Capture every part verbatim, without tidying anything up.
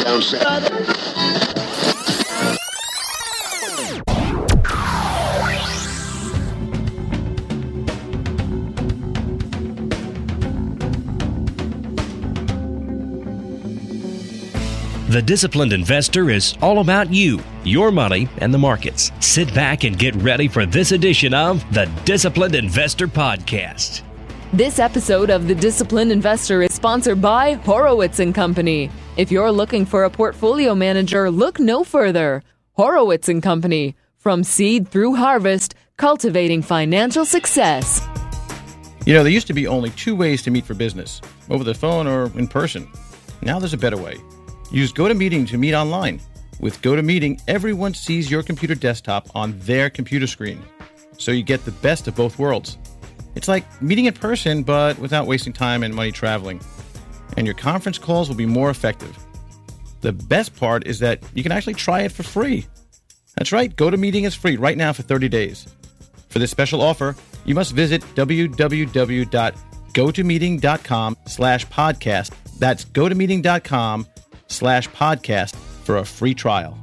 Down south. The Disciplined Investor is all about you, your money, and the markets. Sit back and get ready for this edition of the Disciplined Investor Podcast. This episode of The Disciplined Investor is sponsored by Horowitz and Company. If you're looking for a portfolio manager, look no further. Horowitz and Company. From seed through harvest, cultivating financial success. You know, there used to be only two ways to meet for business, over the phone or in person. Now there's a better way. Use GoToMeeting to meet online. With GoToMeeting, everyone sees your computer desktop on their computer screen, so you get the best of both worlds. It's like meeting in person, but without wasting time and money traveling. And your conference calls will be more effective. The best part is that you can actually try it for free. That's right, GoToMeeting is free right now for thirty days. For this special offer, you must visit www.gotomeeting.com slash podcast. That's gotomeeting.com slash podcast for a free trial.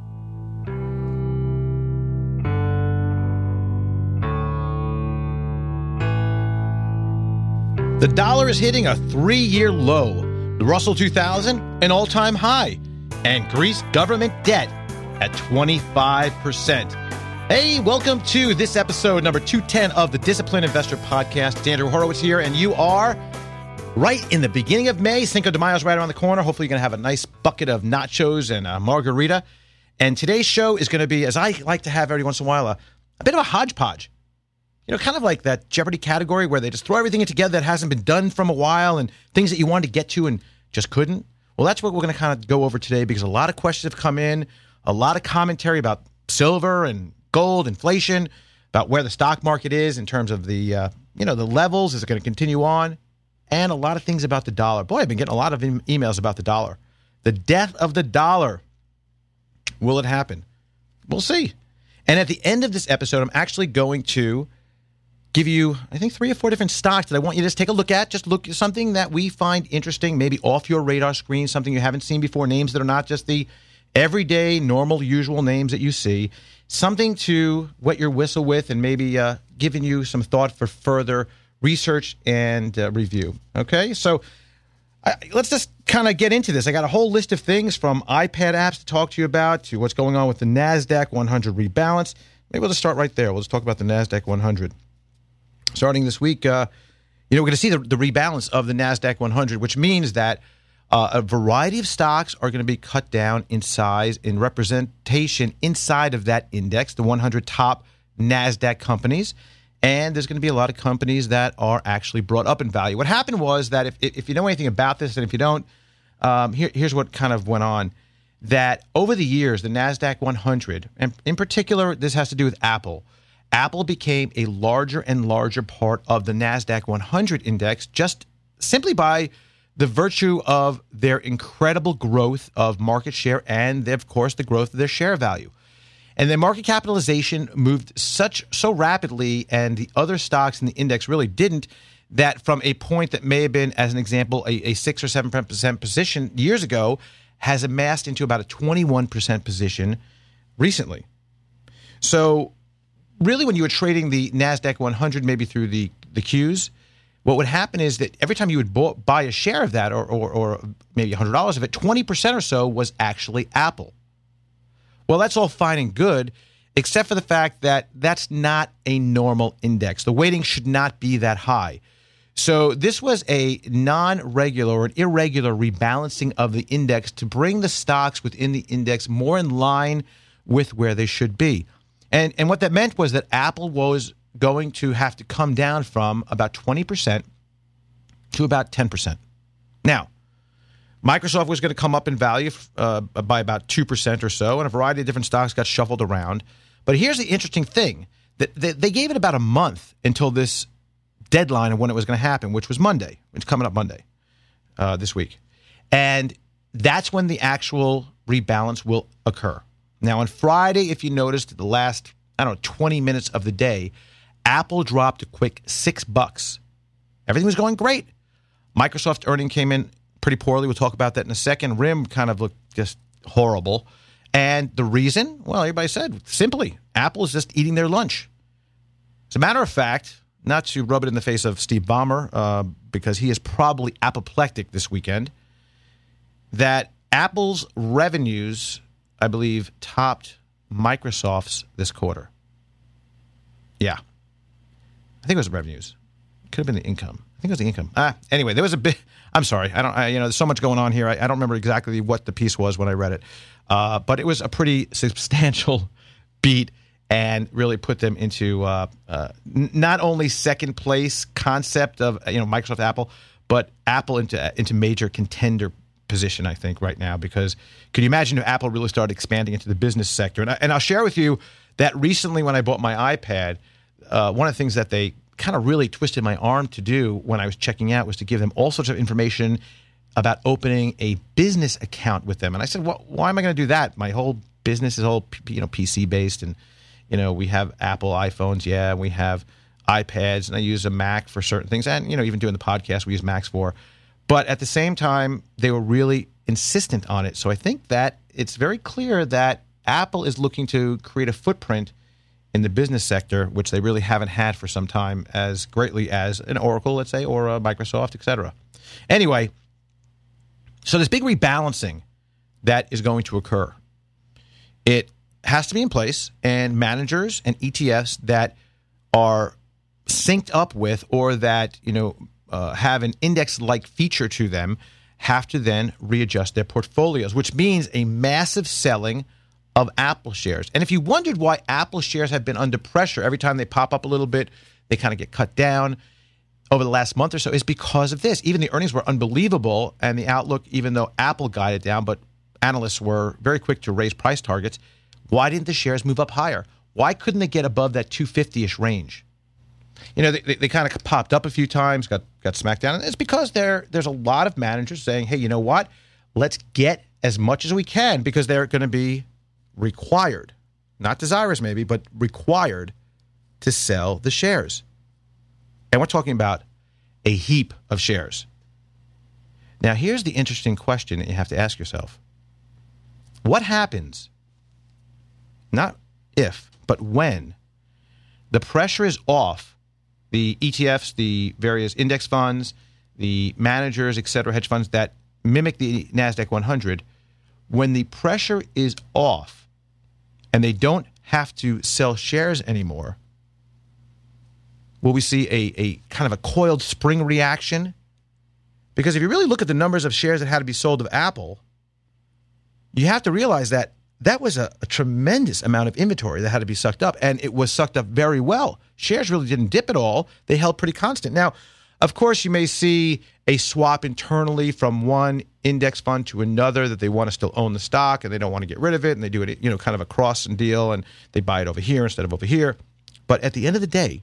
The dollar is hitting a three-year low. The Russell two thousand, an all-time high. And Greece government debt at twenty-five percent. Hey, welcome to this episode number two ten of the Disciplined Investor Podcast. It's Andrew Horowitz here, and you are right in the beginning of May. Cinco de Mayo is right around the corner. Hopefully you're going to have a nice bucket of nachos and a margarita. And today's show is going to be, as I like to have every once in a while, a, a bit of a hodgepodge. You know, kind of like that Jeopardy category where they just throw everything in together that hasn't been done from a while and things that you wanted to get to and just couldn't. Well, that's what we're going to kind of go over today because a lot of questions have come in, a lot of commentary about silver and gold, inflation, about where the stock market is in terms of the, uh, you know, the levels. Is it going to continue on? And a lot of things about the dollar. Boy, I've been getting a lot of em- emails about the dollar. The death of the dollar. Will it happen? We'll see. And at the end of this episode, I'm actually going to give you, I think, three or four different stocks that I want you to just take a look at. Just look at something that we find interesting, maybe off your radar screen, something you haven't seen before, names that are not just the everyday, normal, usual names that you see. Something to wet your whistle with and maybe uh, giving you some thought for further research and uh, review. Okay, so uh, let's just kind of get into this. I got a whole list of things from iPad apps to talk to you about to what's going on with the NASDAQ one hundred rebalance. Maybe we'll just start right there. We'll just talk about the NASDAQ one hundred. Starting this week, uh, you know, we're going to see the, the rebalance of the NASDAQ one hundred, which means that uh, a variety of stocks are going to be cut down in size, in representation inside of that index, the one hundred top NASDAQ companies. And there's going to be a lot of companies that are actually brought up in value. What happened was that if if you know anything about this, and if you don't, um, here, here's what kind of went on. That over the years, the NASDAQ one hundred, and in particular, this has to do with Apple. Apple became a larger and larger part of the NASDAQ one hundred index just simply by the virtue of their incredible growth of market share and, of course, the growth of their share value. And the market capitalization moved such so rapidly, and the other stocks in the index really didn't, that from a point that may have been, as an example, a, a six or seven percent position years ago, has amassed into about a twenty-one percent position recently. So really, when you were trading the NASDAQ one hundred, maybe through the, the Qs, what would happen is that every time you would bo- buy a share of that, or, or, or maybe one hundred dollars of it, twenty percent or so was actually Apple. Well, that's all fine and good, except for the fact that that's not a normal index. The weighting should not be that high. So this was a non-regular or an irregular rebalancing of the index to bring the stocks within the index more in line with where they should be. And, and what that meant was that Apple was going to have to come down from about twenty percent to about ten percent. Now, Microsoft was going to come up in value uh, by about two percent or so, and a variety of different stocks got shuffled around. But here's the interesting thing. That they gave it about a month until this deadline of when it was going to happen, which was Monday. It's coming up Monday uh, this week. And that's when the actual rebalance will occur. Now, on Friday, if you noticed, the last, I don't know, twenty minutes of the day, Apple dropped a quick six bucks. Everything was going great. Microsoft earning came in pretty poorly. We'll talk about that in a second. R I M kind of looked just horrible. And the reason, well, everybody said, simply, Apple is just eating their lunch. As a matter of fact, not to rub it in the face of Steve Ballmer, uh, because he is probably apoplectic this weekend, that Apple's revenues, I believe, topped Microsoft's this quarter. Yeah. I think it was the revenues. It could have been the income. I think it was the income. Ah, anyway, there was a bit. I'm sorry. I don't. I, you know, there's so much going on here. I, I don't remember exactly what the piece was when I read it, uh, but it was a pretty substantial beat and really put them into uh, uh, n- not only second place concept of you know Microsoft, Apple, but Apple into into major contender position. I think right now, because can you imagine if Apple really started expanding into the business sector? And, I, and I'll share with you that recently when I bought my iPad, uh, one of the things that they kind of really twisted my arm to do when I was checking out was to give them all sorts of information about opening a business account with them. And I said, well, why am I going to do that? My whole business is all you know P C based, and you know we have Apple iPhones, yeah, we have iPads, and I use a Mac for certain things, and you know even doing the podcast we use Macs for. But at the same time, they were really insistent on it. So I think that it's very clear that Apple is looking to create a footprint in the business sector, which they really haven't had for some time as greatly as an Oracle, let's say, or a Microsoft, et cetera. Anyway, so this big rebalancing that is going to occur, it has to be in place, and managers and E T Fs that are synced up with or that, you know, uh, have an index-like feature to them have to then readjust their portfolios, which means a massive selling of Apple shares. And if you wondered why Apple shares have been under pressure every time they pop up a little bit, they kind of get cut down over the last month or so, is because of this. Even the earnings were unbelievable, and the outlook, even though Apple guided down, but analysts were very quick to raise price targets. Why didn't the shares move up higher? Why couldn't they get above that two fifty-ish range? You know, they, they, they kind of popped up a few times, got got smacked down. And it's because there there's a lot of managers saying, hey, you know what? Let's get as much as we can, because they're going to be required, not desirous maybe, but required to sell the shares. And we're talking about a heap of shares. Now, here's the interesting question that you have to ask yourself. What happens, not if, but when, the pressure is off the E T Fs, the various index funds, the managers, et cetera, hedge funds that mimic the NASDAQ one hundred, when the pressure is off and they don't have to sell shares anymore, will we see a, a kind of a coiled spring reaction? Because if you really look at the numbers of shares that had to be sold of Apple, you have to realize that that was a, a tremendous amount of inventory that had to be sucked up, and it was sucked up very well. Shares really didn't dip at all. They held pretty constant. Now, of course, you may see a swap internally from one index fund to another that they want to still own the stock and they don't want to get rid of it, and they do it, you know, kind of a cross and deal, and they buy it over here instead of over here. But at the end of the day,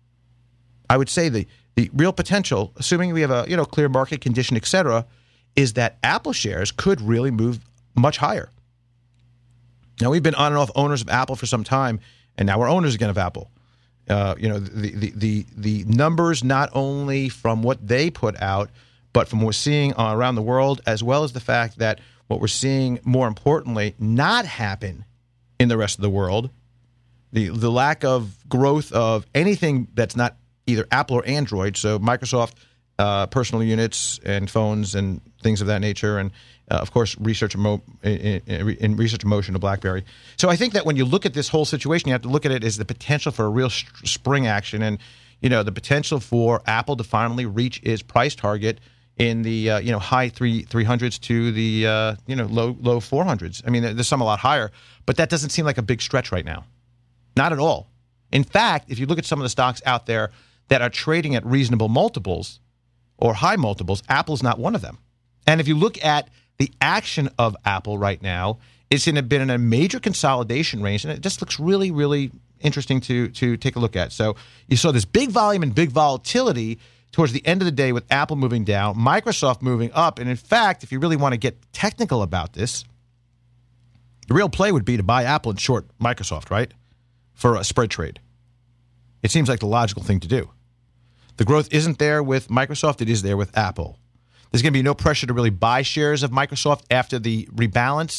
I would say the the real potential, assuming we have a you know clear market condition, et cetera, is that Apple shares could really move much higher. Now, we've been on and off owners of Apple for some time, and now we're owners again of Apple. Uh, you know, the, the the the numbers, not only from what they put out, but from what we're seeing uh, around the world, as well as the fact that what we're seeing, more importantly, not happen in the rest of the world, the the lack of growth of anything that's not either Apple or Android, so Microsoft uh, personal units and phones and things of that nature, and Uh, of course, research mo- in, in, in research motion of BlackBerry. So I think that when you look at this whole situation, you have to look at it as the potential for a real st- spring action, and you know the potential for Apple to finally reach its price target in the uh, you know high three three hundreds to the uh, you know low low four hundreds. I mean, there's some a lot higher, but that doesn't seem like a big stretch right now, not at all. In fact, if you look at some of the stocks out there that are trading at reasonable multiples or high multiples, Apple's not one of them. And if you look at the action of Apple right now, it's in a, been in a major consolidation range, and it just looks really, really interesting to to take a look at. So you saw this big volume and big volatility towards the end of the day with Apple moving down, Microsoft moving up. And in fact, if you really want to get technical about this, the real play would be to buy Apple and short Microsoft, right, for a spread trade. It seems like the logical thing to do. The growth isn't there with Microsoft. It is there with Apple. There's going to be no pressure to really buy shares of Microsoft after the rebalance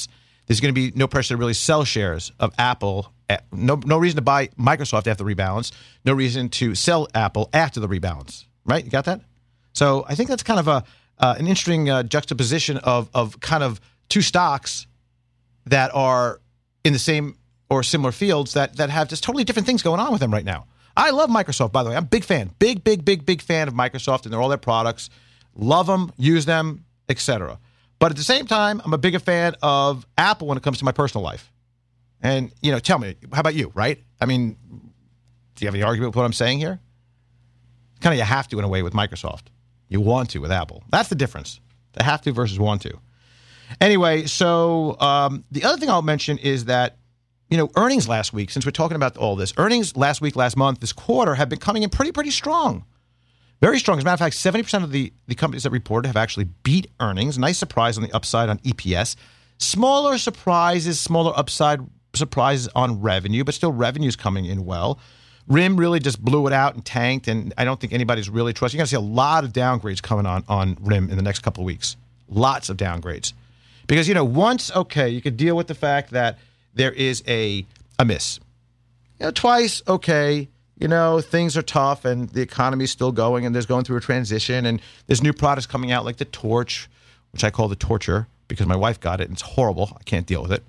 There's going to be no pressure to really sell shares of Apple. No, no reason to buy Microsoft after the rebalance. No reason to sell Apple after the rebalance. Right? You got that? So I think that's kind of a uh, an interesting uh, juxtaposition of of kind of two stocks that are in the same or similar fields that that have just totally different things going on with them right now. I love Microsoft, by the way. I'm a big fan. Big, big, big, big fan of Microsoft and all their products. Love them, use them, et cetera. But at the same time, I'm a bigger fan of Apple when it comes to my personal life. And, you know, tell me, how about you, right? I mean, do you have any argument with what I'm saying here? Kind of you have to in a way with Microsoft. You want to with Apple. That's the difference. The have to versus want to. Anyway, so um, the other thing I'll mention is that, you know, earnings last week, since we're talking about all this, earnings last week, last month, this quarter have been coming in pretty, pretty strong. Very strong. As a matter of fact, seventy percent of the, the companies that reported have actually beat earnings. Nice surprise on the upside on E P S. Smaller surprises, smaller upside surprises on revenue, but still revenue's coming in well. R I M really just blew it out and tanked, and I don't think anybody's really trusting. You're going to see a lot of downgrades coming on, on R I M in the next couple of weeks. Lots of downgrades. Because, you know, once, okay, you could deal with the fact that there is a, a miss. You know, twice, okay, you know, things are tough and the economy's still going and there's going through a transition and there's new products coming out like the Torch, which I call the Torture because my wife got it and it's horrible. I can't deal with it.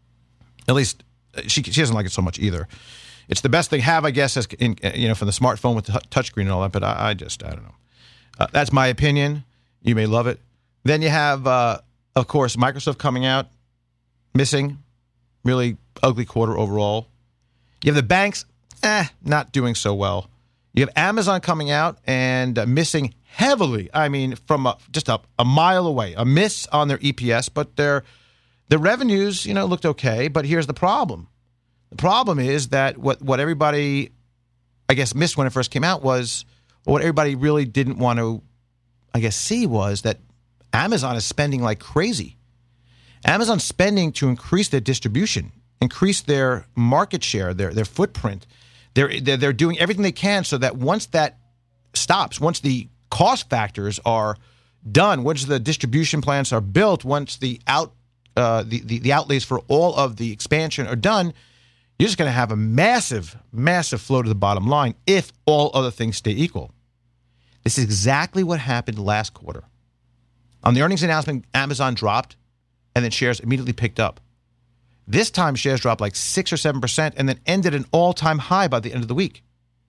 At least she she doesn't like it so much either. It's the best they have, I guess, as in, you know, from the smartphone with the touchscreen and all that, but I, I just, I don't know. Uh, that's my opinion. You may love it. Then you have, uh, of course, Microsoft coming out, missing. Really ugly quarter overall. You have the banks, eh, not doing so well. You have Amazon coming out and uh, missing heavily. I mean, from a, just a, a mile away. A miss on their E P S, but their their revenues, you know, looked okay. But here's the problem. The problem is that what, what everybody, I guess, missed when it first came out was, or what everybody really didn't want to, I guess, see was that Amazon is spending like crazy. Amazon's spending to increase their distribution, increase their market share, their their footprint. They're, they're they're doing everything they can so that once that stops, once the cost factors are done, once the distribution plants are built, once the out uh, the, the the outlays for all of the expansion are done, you're just going to have a massive, massive flow to the bottom line if all other things stay equal. This is exactly what happened last quarter. On the earnings announcement, Amazon dropped. And then shares immediately picked up. This time, shares dropped like six or seven percent and then ended an all-time high by the end of the week.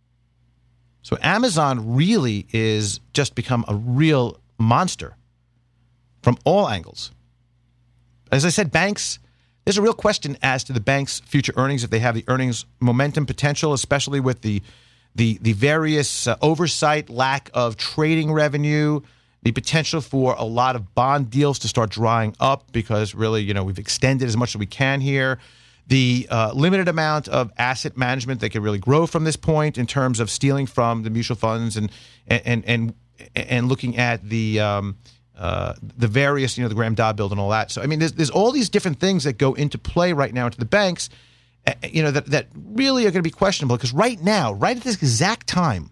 So Amazon really is just become a real monster from all angles. As I said, banks, there's a real question as to the banks' future earnings, if they have the earnings momentum potential, especially with the, the, the various uh, oversight, lack of trading revenue, the potential for a lot of bond deals to start drying up because really, you know, we've extended as much as we can here. The uh, limited amount of asset management that can really grow from this point in terms of stealing from the mutual funds and and and and looking at the um, uh, the various, you know, the Graham-Dodd bill and all that. So I mean, there's there's all these different things that go into play right now into the banks, uh, you know, that that really are going to be questionable because right now, right at this exact time,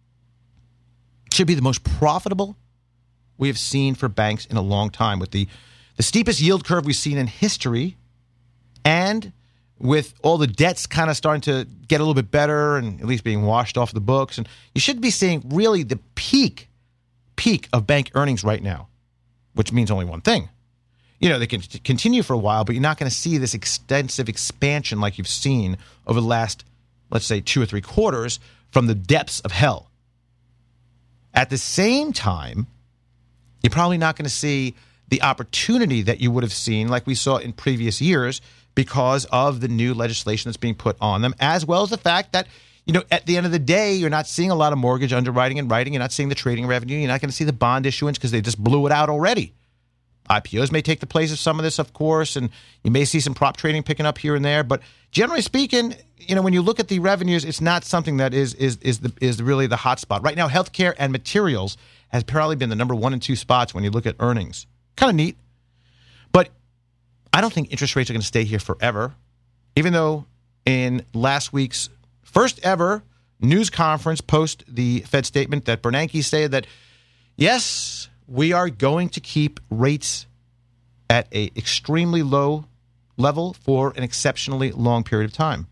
should be the most profitable we have seen for banks in a long time, with the, the steepest yield curve we've seen in history, and with all the debts kind of starting to get a little bit better and at least being washed off the books. And you should be seeing really the peak, peak of bank earnings right now, which means only one thing. You know, they can continue for a while, but you're not going to see this extensive expansion like you've seen over the last, let's say, two or three quarters from the depths of hell. At the same time, you're probably not going to see the opportunity that you would have seen like we saw in previous years because of the new legislation that's being put on them, as well as the fact that, you know, at the end of the day, you're not seeing a lot of mortgage underwriting and writing. You're not seeing the trading revenue. You're not going to see the bond issuance because they just blew it out already. I P Os may take the place of some of this, of course, and you may see some prop trading picking up here and there. But generally speaking, you know, when you look at the revenues, it's not something that is is is the, is really the hot spot. Right now, healthcare and materials has probably been the number one and two spots when you look at earnings. Kind of neat. But I don't think interest rates are going to stay here forever, even though in last week's first ever news conference post the Fed statement that Bernanke said that, yes, we are going to keep rates at an extremely low level for an exceptionally long period of time.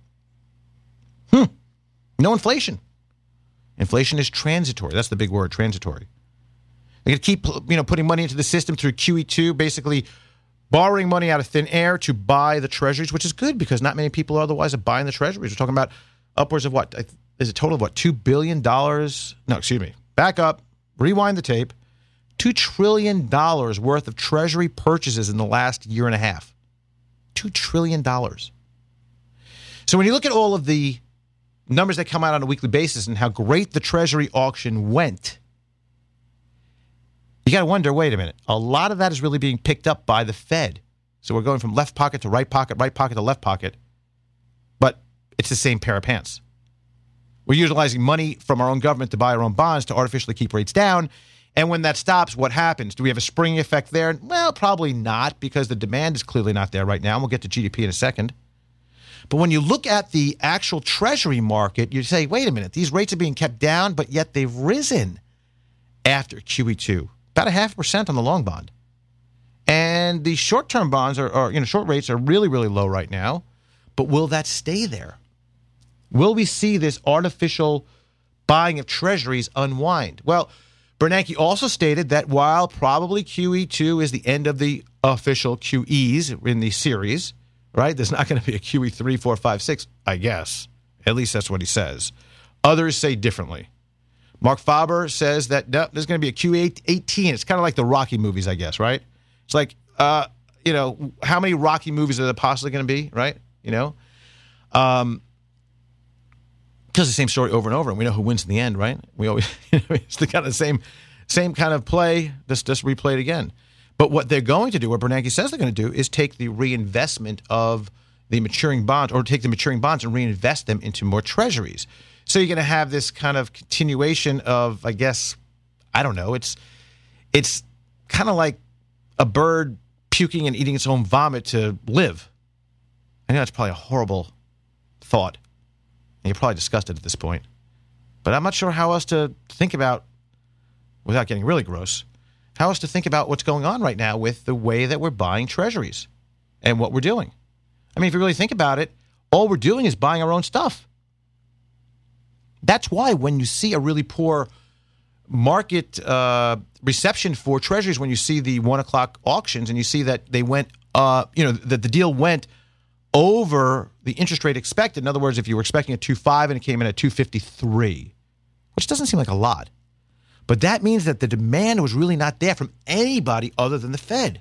Hmm. No inflation. Inflation is transitory. That's the big word, transitory. They're going to keep, you know, putting money into the system through Q E two, basically borrowing money out of thin air to buy the treasuries, which is good because not many people otherwise are buying the treasuries. We're talking about upwards of what? Is a total of what? two billion dollars? No, excuse me. Back up. Rewind the tape. two trillion dollars worth of treasury purchases in the last year and a half. two trillion dollars. So when you look at all of the numbers that come out on a weekly basis and how great the treasury auction went, you got to wonder, wait a minute, a lot of that is really being picked up by the Fed. So we're going from left pocket to right pocket, right pocket to left pocket, but it's the same pair of pants. We're utilizing money from our own government to buy our own bonds to artificially keep rates down. And when that stops, what happens? Do we have a spring effect there? Well, probably not, because the demand is clearly not there right now. And we'll get to G D P in a second. But when you look at the actual treasury market, you say, wait a minute, these rates are being kept down, but yet they've risen after Q E two. About a half percent on the long bond. And the short-term bonds are, are, you know, short rates are really, really low right now. But will that stay there? Will we see this artificial buying of treasuries unwind? Well, Bernanke also stated that while probably Q E two is the end of the official Q Es in the series, right? There's not going to be a Q E three, four, five, six, I guess. At least that's what he says. Others say differently. Mark Faber says that no, there's going to be a Q E eighteen. It's kind of like the Rocky movies, I guess, right? It's like, uh, you know, how many Rocky movies are there possibly going to be, right? You know? Um, tells the same story over and over, and we know who wins in the end, right? We always, you know, it's the kind of same, same kind of play, just, just replay it again. But what they're going to do, what Bernanke says they're going to do, is take the reinvestment of the maturing bonds, or take the maturing bonds and reinvest them into more treasuries. So you're going to have this kind of continuation of, I guess, I don't know, it's it's kind of like a bird puking and eating its own vomit to live. I know that's probably a horrible thought. And you're probably disgusted at this point. But I'm not sure how else to think about, without getting really gross, how else to think about what's going on right now with the way that we're buying treasuries and what we're doing. I mean, if you really think about it, all we're doing is buying our own stuff. That's why when you see a really poor market uh, reception for treasuries, when you see the one o'clock auctions and you see that they went, uh, you know, that the deal went over the interest rate expected. In other words, if you were expecting a two point five and it came in at two fifty-three, which doesn't seem like a lot. But that means that the demand was really not there from anybody other than the Fed.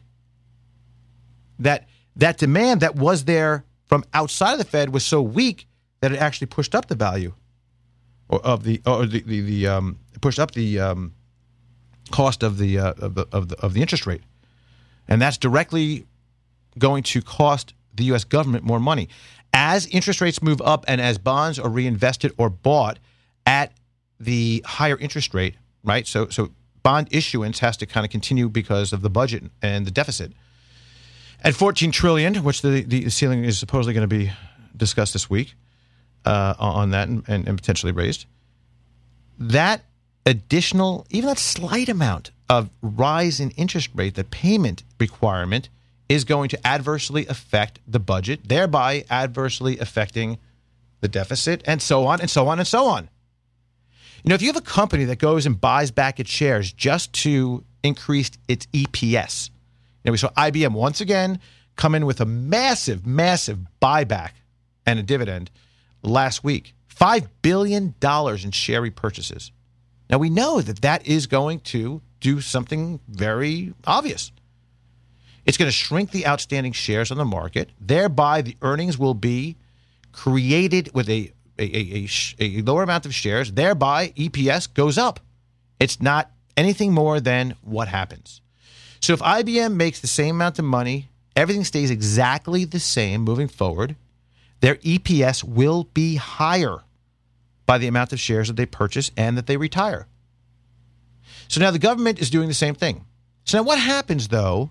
That that demand that was there from outside of the Fed was so weak that it actually pushed up the value or of the or the the, the um, pushed up the um, cost of the, uh, of the of the of the interest rate, and that's directly going to cost the U S government more money as interest rates move up and as bonds are reinvested or bought at the higher interest rate. Right, so so bond issuance has to kind of continue because of the budget and the deficit. At fourteen trillion dollars, which the, the ceiling is supposedly going to be discussed this week uh, on that and, and, and potentially raised, that additional, even that slight amount of rise in interest rate, the payment requirement, is going to adversely affect the budget, thereby adversely affecting the deficit, and so on and so on and so on. You know, if you have a company that goes and buys back its shares just to increase its E P S, you know, we saw I B M once again come in with a massive, massive buyback and a dividend last week. five billion dollars in share repurchases. Now, we know that that is going to do something very obvious. It's going to shrink the outstanding shares on the market. Thereby, the earnings will be created with a A, a, a, a lower amount of shares, thereby E P S goes up. It's not anything more than what happens. So if I B M makes the same amount of money, everything stays exactly the same moving forward, their E P S will be higher by the amount of shares that they purchase and that they retire. So now the government is doing the same thing. So now what happens, though,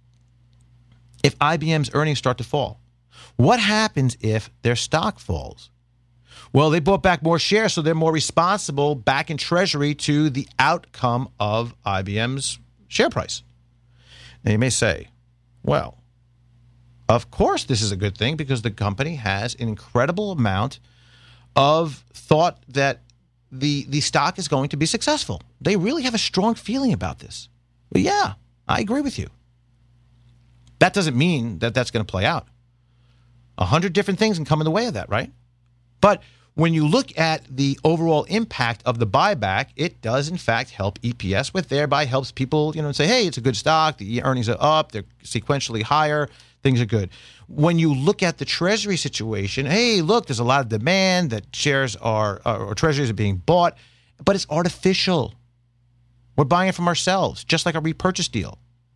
if I B M's earnings start to fall? What happens if their stock falls? Well, they bought back more shares, so they're more responsible back in Treasury to the outcome of I B M's share price. Now, you may say, well, Of course, this is a good thing because the company has an incredible amount of thought that the the stock is going to be successful. They really have a strong feeling about this. But yeah, I agree with you. That doesn't mean that that's going to play out. A hundred different things can come in the way of that, right? But when you look at the overall impact of the buyback, it does in fact help E P S, which thereby helps people, you know, say, hey, it's a good stock. The earnings are up. They're sequentially higher. Things are good. When you look at the Treasury situation, hey, look, there's a lot of demand that shares are, or Treasuries are being bought, but it's artificial. We're buying it from ourselves, just like a repurchase deal.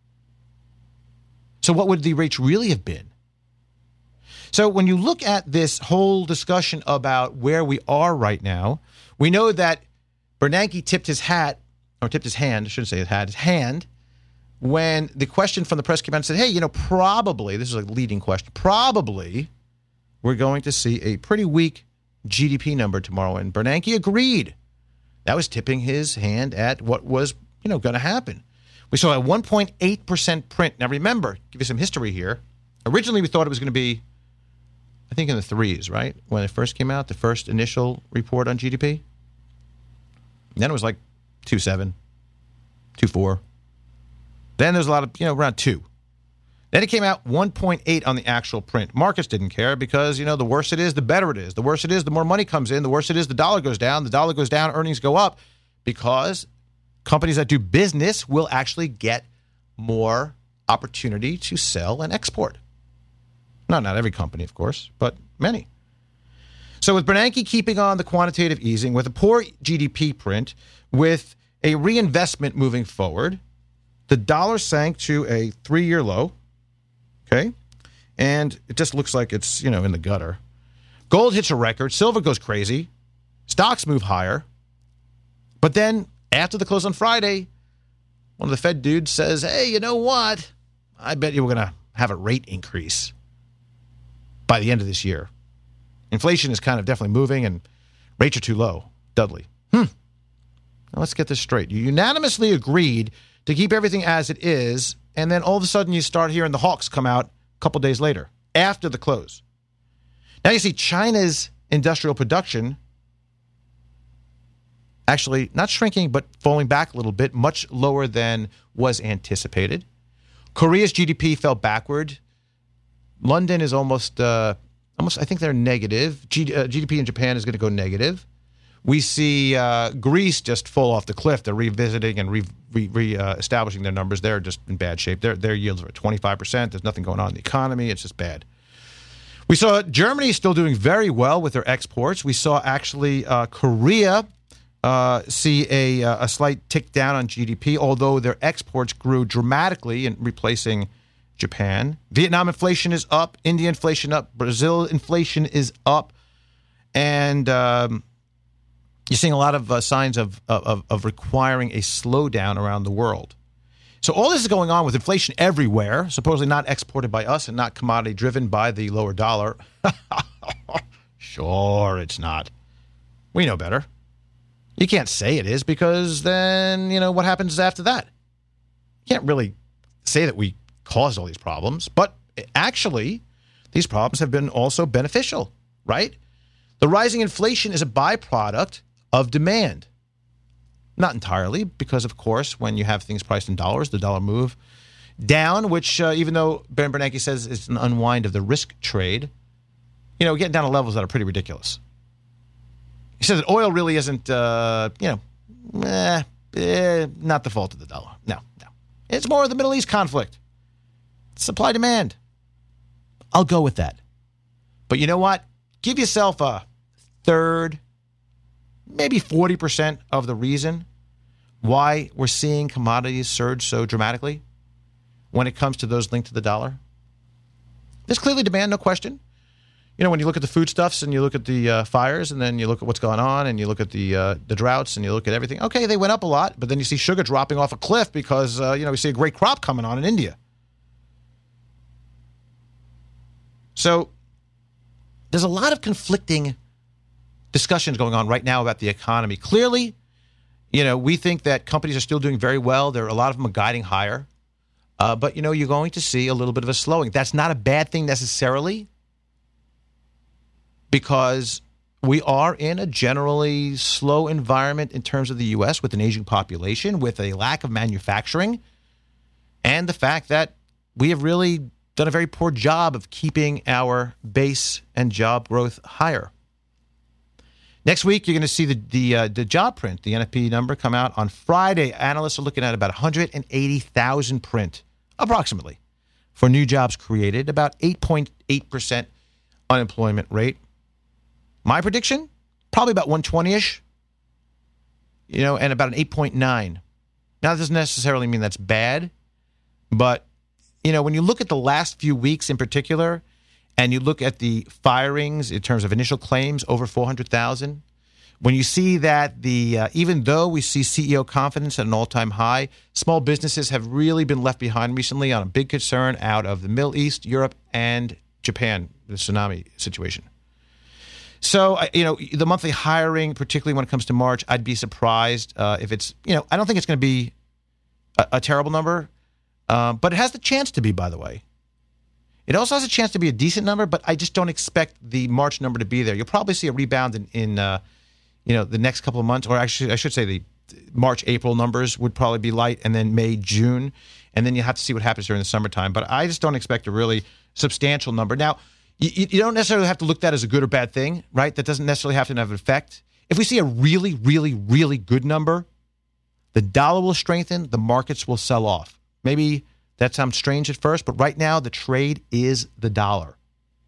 So what would the rates really have been? So when you look at this whole discussion about where we are right now, we know that Bernanke tipped his hat, or tipped his hand, I shouldn't say his hat, his hand, when the question from the press came out and said, hey, you know, probably, this is a leading question, probably we're going to see a pretty weak G D P number tomorrow. And Bernanke agreed. That was tipping his hand at what was, you know, going to happen. We saw a one point eight percent print. Now, remember, give you some history here. Originally, we thought it was going to be, I think, in the threes, right? When it first came out, the first initial report on G D P. And then it was like two point seven, two point four. Then there's a lot of, you know, around two. Then it came out one point eight on the actual print. Markets didn't care because, you know, the worse it is, the better it is. The worse it is, the more money comes in. The worse it is, the dollar goes down. The dollar goes down, earnings go up because companies that do business will actually get more opportunity to sell and export. Not not every company, of course, but many. So with Bernanke keeping on the quantitative easing, with a poor G D P print, with a reinvestment moving forward, the dollar sank to a three-year low, okay? And it just looks like it's, you know, in the gutter. Gold hits a record. Silver goes crazy. Stocks move higher. But then after the close on Friday, one of the Fed dudes says, hey, you know what? I bet you we're going to have a rate increase by the end of this year. Inflation is kind of definitely moving, and rates are too low. Dudley. Hmm. Now let's get this straight. You unanimously agreed to keep everything as it is, and then all of a sudden you start hearing the hawks come out a couple days later, after the close. Now you see China's industrial production actually not shrinking, but falling back a little bit, much lower than was anticipated. Korea's G D P fell backward. London is almost, uh, almost. I think they're negative. G, uh, G D P in Japan is going to go negative. We see uh, Greece just fall off the cliff. They're revisiting and re, re, re uh, establishing their numbers. They're just in bad shape. Their their yields are at twenty-five percent. There's nothing going on in the economy. It's just bad. We saw Germany still doing very well with their exports. We saw actually uh, Korea uh, see a, a slight tick down on G D P, although their exports grew dramatically in replacing Japan. Vietnam inflation is up. India inflation up. Brazil inflation is up. And um, you're seeing a lot of uh, signs of, of, of requiring a slowdown around the world. So all this is going on with inflation everywhere, supposedly not exported by us and not commodity driven by the lower dollar. Sure, it's not. We know better. You can't say it is because then, you know, what happens after that? You can't really say that we caused all these problems, but actually, these problems have been also beneficial, right? The rising inflation is a byproduct of demand. Not entirely, because, of course, when you have things priced in dollars, the dollar move down, which uh, even though Ben Bernanke says it's an unwind of the risk trade, you know, getting down to levels that are pretty ridiculous. He says that oil really isn't, uh, you know, eh, eh, not the fault of the dollar. No, no. It's more of the Middle East conflict. Supply demand. I'll go with that. But you know what? Give yourself a third, maybe forty percent of the reason why we're seeing commodities surge so dramatically when it comes to those linked to the dollar. There's clearly demand, no question. You know, when you look at the foodstuffs and you look at the uh, fires and then you look at what's going on and you look at the uh, the droughts and you look at everything, okay, they went up a lot, but then you see sugar dropping off a cliff because, uh, you know, we see a great crop coming on in India. So there's a lot of conflicting discussions going on right now about the economy. Clearly, you know, we think that companies are still doing very well. There are a lot of them are guiding higher. Uh, but, you know, you're going to see a little bit of a slowing. That's not a bad thing necessarily, because we are in a generally slow environment in terms of the U S with an aging population, with a lack of manufacturing, and the fact that we have really done a very poor job of keeping our base and job growth higher. Next week, you're going to see the the, uh, the job print, the N F P number, come out on Friday. Analysts are looking at about one hundred eighty thousand print, approximately, for new jobs created, about eight point eight percent unemployment rate. My prediction, probably about one twenty-ish, you know, and about an eight point nine. Now, that doesn't necessarily mean that's bad, but, you know, when you look at the last few weeks in particular, and you look at the firings in terms of initial claims, over four hundred thousand, when you see that the uh, even though we see C E O confidence at an all-time high, small businesses have really been left behind recently on a big concern out of the Middle East, Europe, and Japan, the tsunami situation. So, you know, the monthly hiring, particularly when it comes to March, I'd be surprised uh, if it's, you know, I don't think it's going to be a, a terrible number, uh, but it has the chance to be, by the way. It also has a chance to be a decent number, but I just don't expect the March number to be there. You'll probably see a rebound in, in uh, you know, the next couple of months, or actually, I should say the March, April numbers would probably be light, and then May, June, and then you have to see what happens during the summertime. But I just don't expect a really substantial number. Now, you, you don't necessarily have to look at that as a good or bad thing, right? That doesn't necessarily have to have an effect. If we see a really, really, really good number, the dollar will strengthen, the markets will sell off. Maybe that sounds strange at first, but right now the trade is the dollar.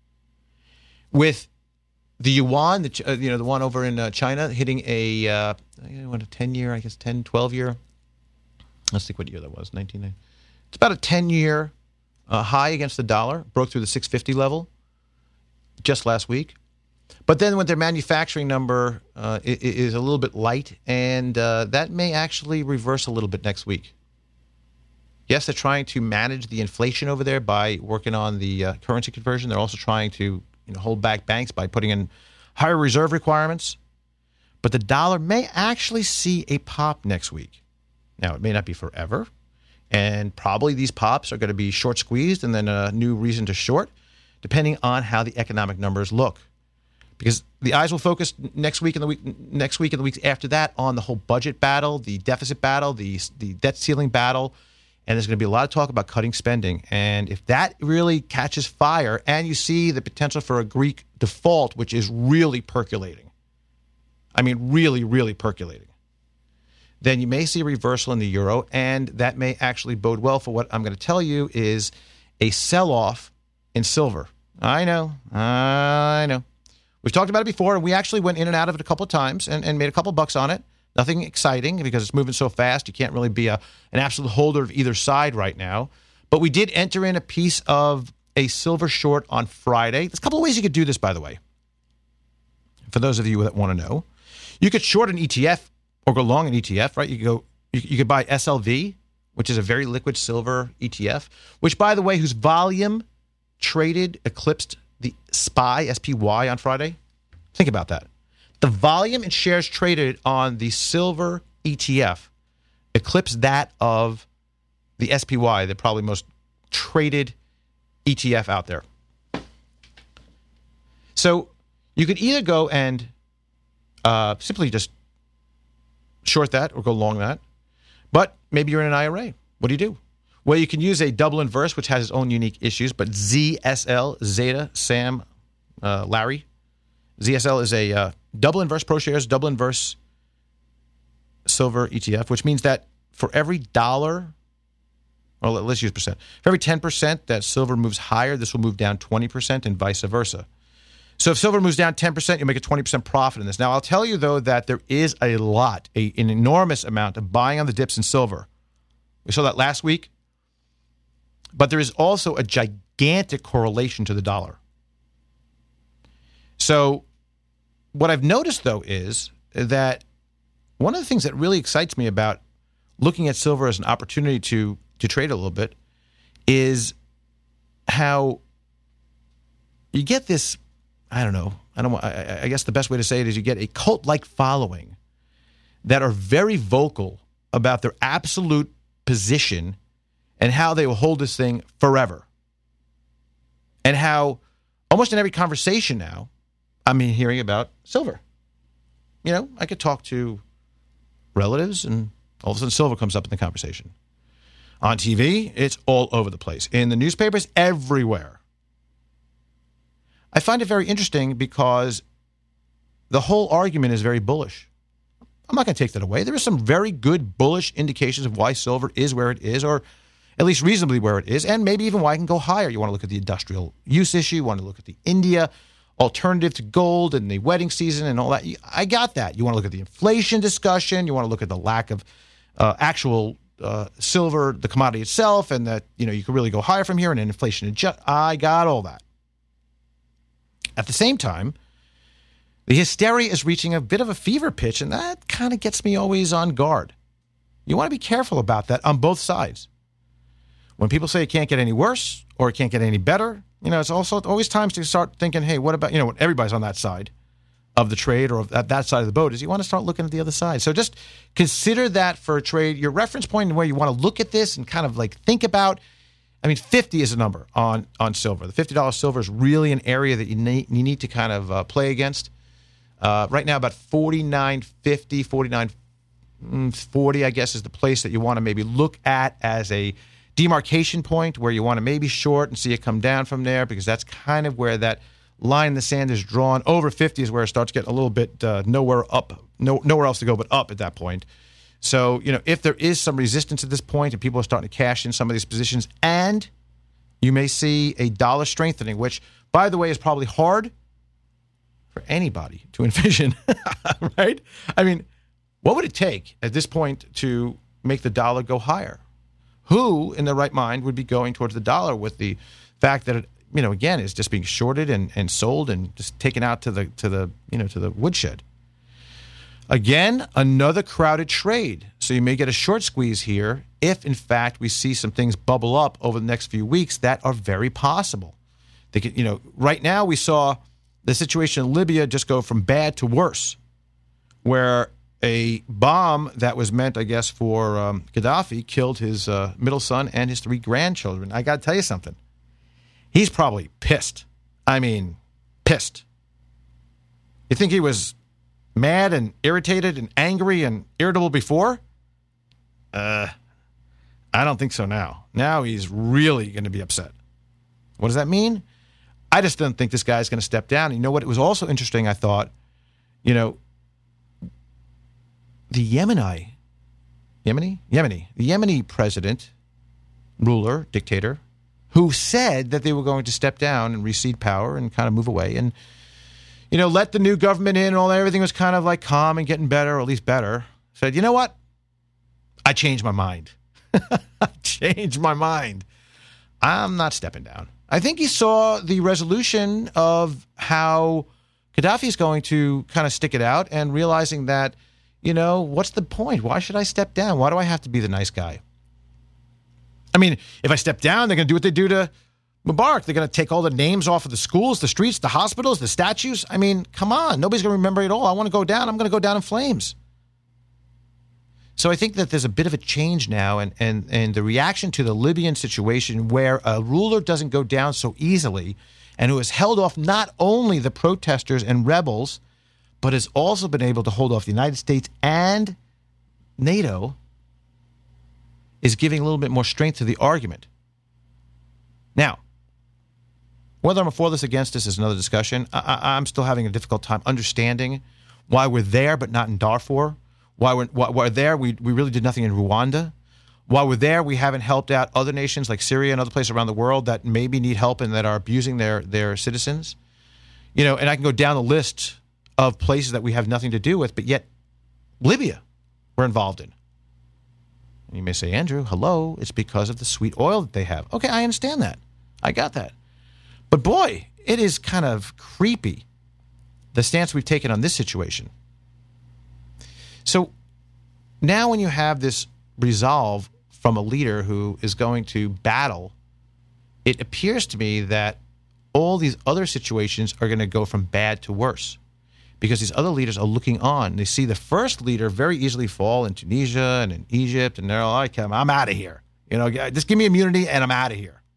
With the yuan, the, uh, you know, the one over in uh, China, hitting a, uh, what, a ten-year, I guess ten, twelve-year. Let's think what year that was, nineteen ninety. It's about a ten-year uh, high against the dollar, broke through the six fifty level just last week. But then when their manufacturing number uh, is a little bit light, and uh, that may actually reverse a little bit next week. Yes, they're trying to manage the inflation over there by working on the uh, currency conversion. They're also trying to, you know, hold back banks by putting in higher reserve requirements. But the dollar may actually see a pop next week. Now, it may not be forever, and probably these pops are going to be short squeezed and then a new reason to short, depending on how the economic numbers look. Because the eyes will focus next week and the week next week and the weeks after that on the whole budget battle, the deficit battle, the the debt ceiling battle. And there's going to be a lot of talk about cutting spending. And if that really catches fire and you see the potential for a Greek default, which is really percolating, I mean, really, really percolating, then you may see a reversal in the euro. And that may actually bode well for what I'm going to tell you is a sell-off in silver. I know. I know. We've talked about it before, and we actually went in and out of it a couple of times and, and made a couple of bucks on it. Nothing exciting because it's moving so fast. You can't really be a, an absolute holder of either side right now. But we did enter in a piece of a silver short on Friday. There's a couple of ways you could do this, by the way. For those of you that want to know, you could short an E T F or go long an E T F, right? You could go. You, you could buy S L V, which is a very liquid silver E T F, which, by the way, whose volume traded eclipsed the S P Y, S P Y on Friday. Think about that. The volume in shares traded on the silver E T F eclipsed that of the S P Y, the probably most traded E T F out there. So you could either go and uh, simply just short that or go long that. But maybe you're in an I R A. What do you do? Well, you can use a double inverse, which has its own unique issues, but Z S L, Zeta, Sam, uh, Larry. Z S L is a uh, double inverse ProShares, double inverse silver E T F, which means that for every dollar, or let's use percent, for every ten percent that silver moves higher, this will move down twenty percent and vice versa. So if silver moves down ten percent, you'll make a twenty percent profit in this. Now, I'll tell you, though, that there is a lot, a, an enormous amount of buying on the dips in silver. We saw that last week. But there is also a gigantic correlation to the dollar. So what I've noticed, though, is that one of the things that really excites me about looking at silver as an opportunity to, to trade a little bit is how you get this, I don't know, I don't. I, I guess the best way to say it is you get a cult-like following that are very vocal about their absolute position and how they will hold this thing forever. And how almost in every conversation now, I'm hearing about silver. You know, I could talk to relatives and all of a sudden silver comes up in the conversation. On T V, it's all over the place. In the newspapers, everywhere. I find it very interesting because the whole argument is very bullish. I'm not going to take that away. There are some very good bullish indications of why silver is where it is, or at least reasonably where it is, and maybe even why it can go higher. You want to look at the industrial use issue. You want to look at the India alternative to gold and the wedding season and all that. I got that. You want to look at the inflation discussion. You want to look at the lack of uh, actual uh, silver, the commodity itself, and that, you know, you could really go higher from here and inflation adjust. I got all that. At the same time, the hysteria is reaching a bit of a fever pitch, and that kind of gets me always on guard. You want to be careful about that on both sides. When people say it can't get any worse or it can't get any better, you know, it's also always times to start thinking, hey, what about, you know, when everybody's on that side of the trade or at that side of the boat, is you want to start looking at the other side. So just consider that for a trade, your reference point and where you want to look at this and kind of like think about. I mean, fifty is a number on, on silver. The fifty dollars silver is really an area that you need, you need to kind of uh, play against. Uh, right now, about forty-nine fifty, forty-nine forty, I guess, is the place that you want to maybe look at as a demarcation point where you want to maybe short and see it come down from there, because that's kind of where that line in the sand is drawn. Over fifty is where it starts getting a little bit uh, nowhere up, no, nowhere else to go but up at that point. So, you know, if there is some resistance at this point and people are starting to cash in some of these positions, and you may see a dollar strengthening, which, by the way, is probably hard for anybody to envision, right? I mean, what would it take at this point to make the dollar go higher? Who in their right mind would be going towards the dollar with the fact that it, you know, again, is just being shorted and, and sold and just taken out to the to the you know to the woodshed? Again, another crowded trade. So you may get a short squeeze here if, in fact, we see some things bubble up over the next few weeks that are very possible. They could, you know, right now we saw the situation in Libya just go from bad to worse, where a bomb that was meant, I guess, for um, Gaddafi killed his uh, middle son and his three grandchildren. I got to tell you something. He's probably pissed. I mean, pissed. You think he was mad and irritated and angry and irritable before? Uh, I don't think so now. Now he's really going to be upset. What does that mean? I just don't think this guy's going to step down. And you know what? It was also interesting, I thought, you know, the Yemeni, Yemeni? Yemeni. The Yemeni president, ruler, dictator, who said that they were going to step down and recede power and kind of move away and, you know, let the new government in and all that. Everything was kind of like calm and getting better, or at least better. Said, you know what? I changed my mind. I changed my mind. I'm not stepping down. I think he saw the resolution of how Gaddafi is going to kind of stick it out and realizing that, you know, what's the point? Why should I step down? Why do I have to be the nice guy? I mean, if I step down, they're going to do what they do to Mubarak. They're going to take all the names off of the schools, the streets, the hospitals, the statues. I mean, come on. Nobody's going to remember it all. I want to go down. I'm going to go down in flames. So I think that there's a bit of a change now, and, and, and the reaction to the Libyan situation where a ruler doesn't go down so easily and who has held off not only the protesters and rebels, but has also been able to hold off the United States and NATO, is giving a little bit more strength to the argument. Now, whether I'm for this, against this is another discussion. I, I, I'm still having a difficult time understanding why we're there but not in Darfur. Why we're, why we're there, we, we really did nothing in Rwanda. While we're there, we haven't helped out other nations like Syria and other places around the world that maybe need help and that are abusing their, their citizens. You know, and I can go down the list of places that we have nothing to do with, but yet Libya we're involved in. And you may say, Andrew, hello, it's because of the sweet oil that they have. Okay, I understand that. I got that. But boy, it is kind of creepy, the stance we've taken on this situation. So now when you have this resolve from a leader who is going to battle, it appears to me that all these other situations are going to go from bad to worse because these other leaders are looking on. They see the first leader very easily fall in Tunisia and in Egypt, and they're like, I'm out of here. You know, just give me immunity and I'm out of here.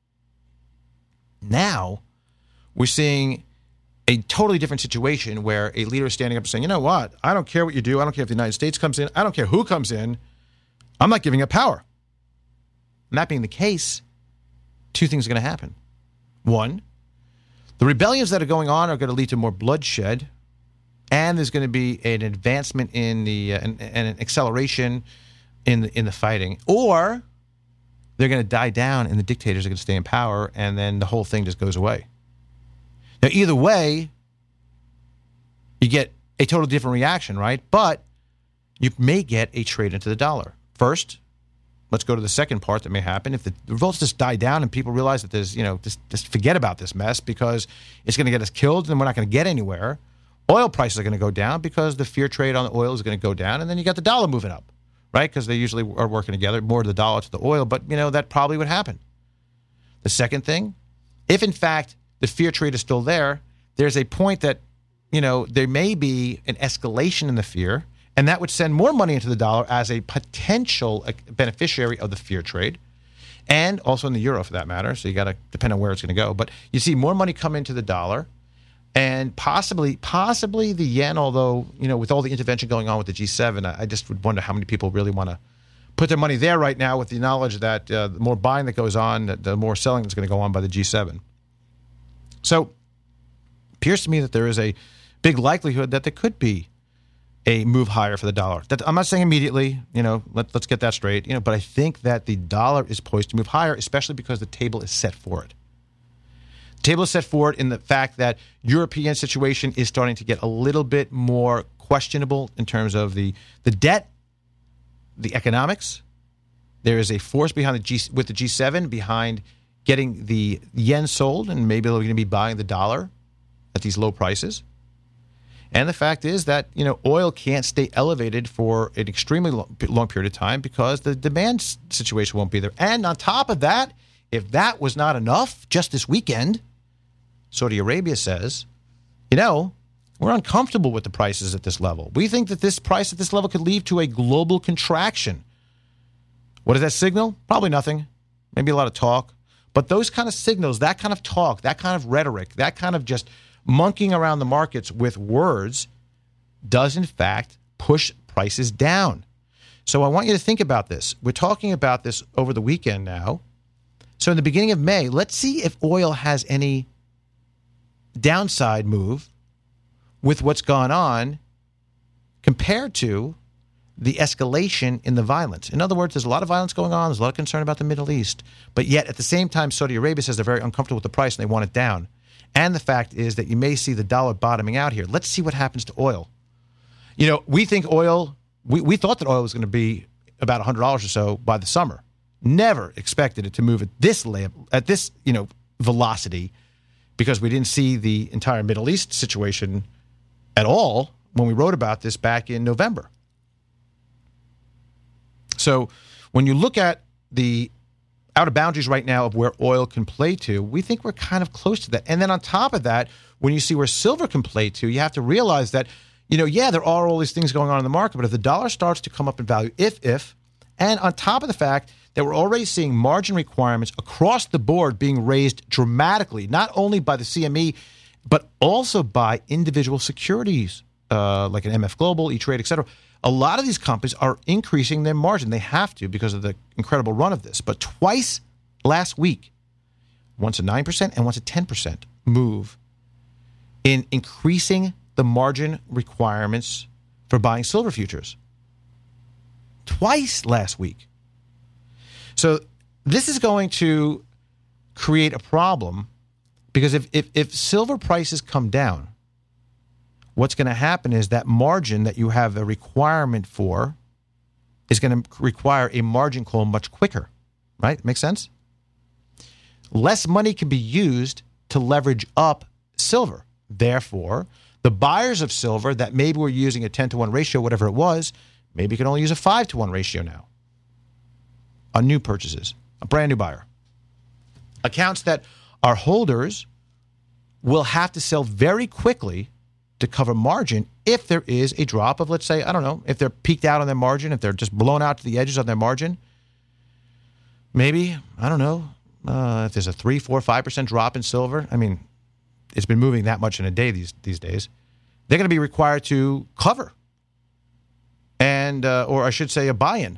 Now, we're seeing a totally different situation where a leader is standing up and saying, you know what? I don't care what you do. I don't care if the United States comes in. I don't care who comes in. I'm not giving up power. And that being the case, two things are going to happen. One, the rebellions that are going on are going to lead to more bloodshed, and there's going to be an advancement in the uh, and, and an acceleration in the, in the fighting, or they're going to die down and the dictators are going to stay in power, and then the whole thing just goes away. Now, either way, you get a totally different reaction, right? But you may get a trade into the dollar. First, let's go to the second part that may happen. If the revolts just die down and people realize that there's, you know, just, just forget about this mess because it's going to get us killed and we're not going to get anywhere. Oil prices are going to go down because the fear trade on the oil is going to go down, and then you got the dollar moving up, right? Because they usually are working together, more to the dollar to the oil, but, you know, that probably would happen. The second thing, if in fact the fear trade is still there, there's a point that, you know, there may be an escalation in the fear, and that would send more money into the dollar as a potential beneficiary of the fear trade, and also in the euro for that matter. So you got to depend on where it's going to go. But you see more money come into the dollar, and possibly, possibly the yen. Although, you know, with all the intervention going on with the G seven, I, I just would wonder how many people really want to put their money there right now, with the knowledge that uh, the more buying that goes on, the more selling that's going to go on by the G seven. So, it appears to me that there is a big likelihood that there could be a move higher for the dollar. That, I'm not saying immediately, you know, let, let's get that straight, you know, but I think that the dollar is poised to move higher, especially because the table is set for it. The table is set for it in the fact that European situation is starting to get a little bit more questionable in terms of the, the debt, the economics. There is a force behind the G, with the G seven behind getting the yen sold, and maybe they're going to be buying the dollar at these low prices. And the fact is that, you know, oil can't stay elevated for an extremely long, long period of time because the demand situation won't be there. And on top of that, if that was not enough, just this weekend, Saudi Arabia says, you know, we're uncomfortable with the prices at this level. We think that this price at this level could lead to a global contraction. What does that signal? Probably nothing. Maybe a lot of talk. But those kind of signals, that kind of talk, that kind of rhetoric, that kind of just monkeying around the markets with words does, in fact, push prices down. So I want you to think about this. We're talking about this over the weekend now. So in the beginning of May, let's see if oil has any downside move with what's gone on compared to the escalation in the violence. In other words, there's a lot of violence going on. There's a lot of concern about the Middle East. But yet, at the same time, Saudi Arabia says they're very uncomfortable with the price and they want it down. And the fact is that you may see the dollar bottoming out here. Let's see what happens to oil. You know, we think oil, we, we thought that oil was going to be about one hundred dollars or so by the summer. Never expected it to move at this level, at this, you know, velocity, because we didn't see the entire Middle East situation at all when we wrote about this back in November. So when you look at the outer boundaries right now of where oil can play to, we think we're kind of close to that. And then on top of that, when you see where silver can play to, you have to realize that, you know, yeah, there are all these things going on in the market, but if the dollar starts to come up in value, if, if, and on top of the fact that we're already seeing margin requirements across the board being raised dramatically, not only by the C M E, but also by individual securities, uh, like an M F Global, E-Trade, et cetera. A lot of these companies are increasing their margin. They have to because of the incredible run of this. But twice last week, once a nine percent and once a ten percent move in increasing the margin requirements for buying silver futures. Twice last week. So this is going to create a problem because if, if, if silver prices come down, what's going to happen is that margin that you have a requirement for is going to require a margin call much quicker, right? Make sense? Less money can be used to leverage up silver. Therefore, the buyers of silver that maybe were using a ten to one ratio, whatever it was, maybe can only use a five to one ratio now on new purchases, a brand new buyer. Accounts that are holders will have to sell very quickly to cover margin if there is a drop of, let's say, I don't know, if they're peaked out on their margin, if they're just blown out to the edges on their margin. maybe, I don't know, uh, if there's a three, four, five percent drop in silver, I mean, it's been moving that much in a day these these days, they're going to be required to cover, and uh, or I should say a buy-in.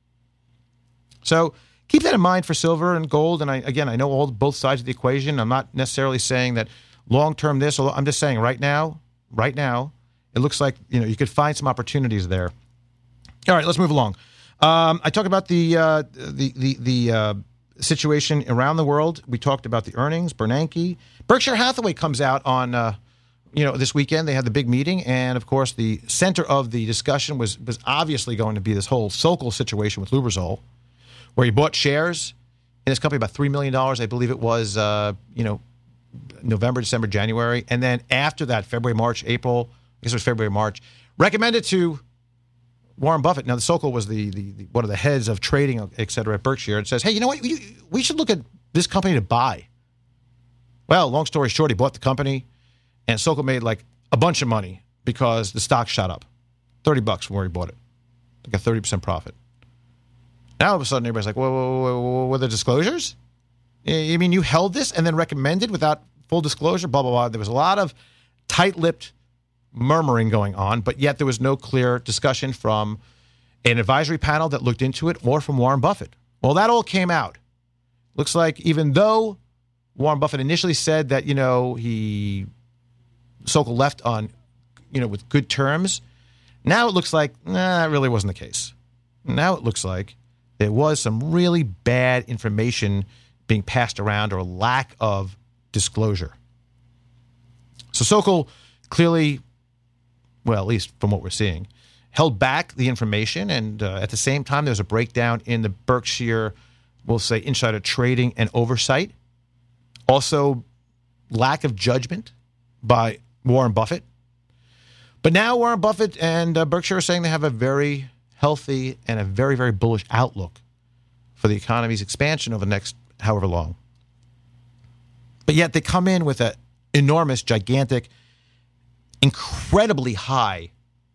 So keep that in mind for silver and gold. And I, again, I know all both sides of the equation. I'm not necessarily saying that long-term this. I'm just saying right now, right now, it looks like you know you could find some opportunities there. All right, let's move along. Um, I talked about the uh, the the, the uh, situation around the world. We talked about the earnings. Bernanke, Berkshire Hathaway comes out on uh, you know this weekend. They had the big meeting, and of course, the center of the discussion was was obviously going to be this whole Sokol situation with Lubrizol, where he bought shares in his company about three million dollars, I believe it was, uh, you know, November, December, January. And then after that, February, March, April, I guess it was February, March, recommended to Warren Buffett. Now, the Sokol was the, the, the one of the heads of trading, et cetera, at Berkshire. It says, hey, you know what? You, we should look at this company to buy. Well, long story short, he bought the company, and Sokol made like a bunch of money because the stock shot up. thirty bucks from where he bought it. Like a thirty percent profit. Now, all of a sudden, everybody's like, whoa, whoa, whoa, whoa, were there disclosures? I mean, you held this and then recommended without full disclosure, blah, blah, blah. There was a lot of tight-lipped murmuring going on, but yet there was no clear discussion from an advisory panel that looked into it or from Warren Buffett. Well, that all came out. Looks like even though Warren Buffett initially said that, you know, he, Sokol left on, you know, with good terms, now it looks like, nah, that really wasn't the case. Now it looks like there was some really bad information being passed around or lack of disclosure. So Sokol clearly, well, at least from what we're seeing, held back the information. And uh, at the same time, there's a breakdown in the Berkshire, we'll say, insider trading and oversight. Also, lack of judgment by Warren Buffett. But now Warren Buffett and uh, Berkshire are saying they have a very healthy and a very, very bullish outlook for the economy's expansion over the next however long. But yet they come in with an enormous, gigantic, incredibly high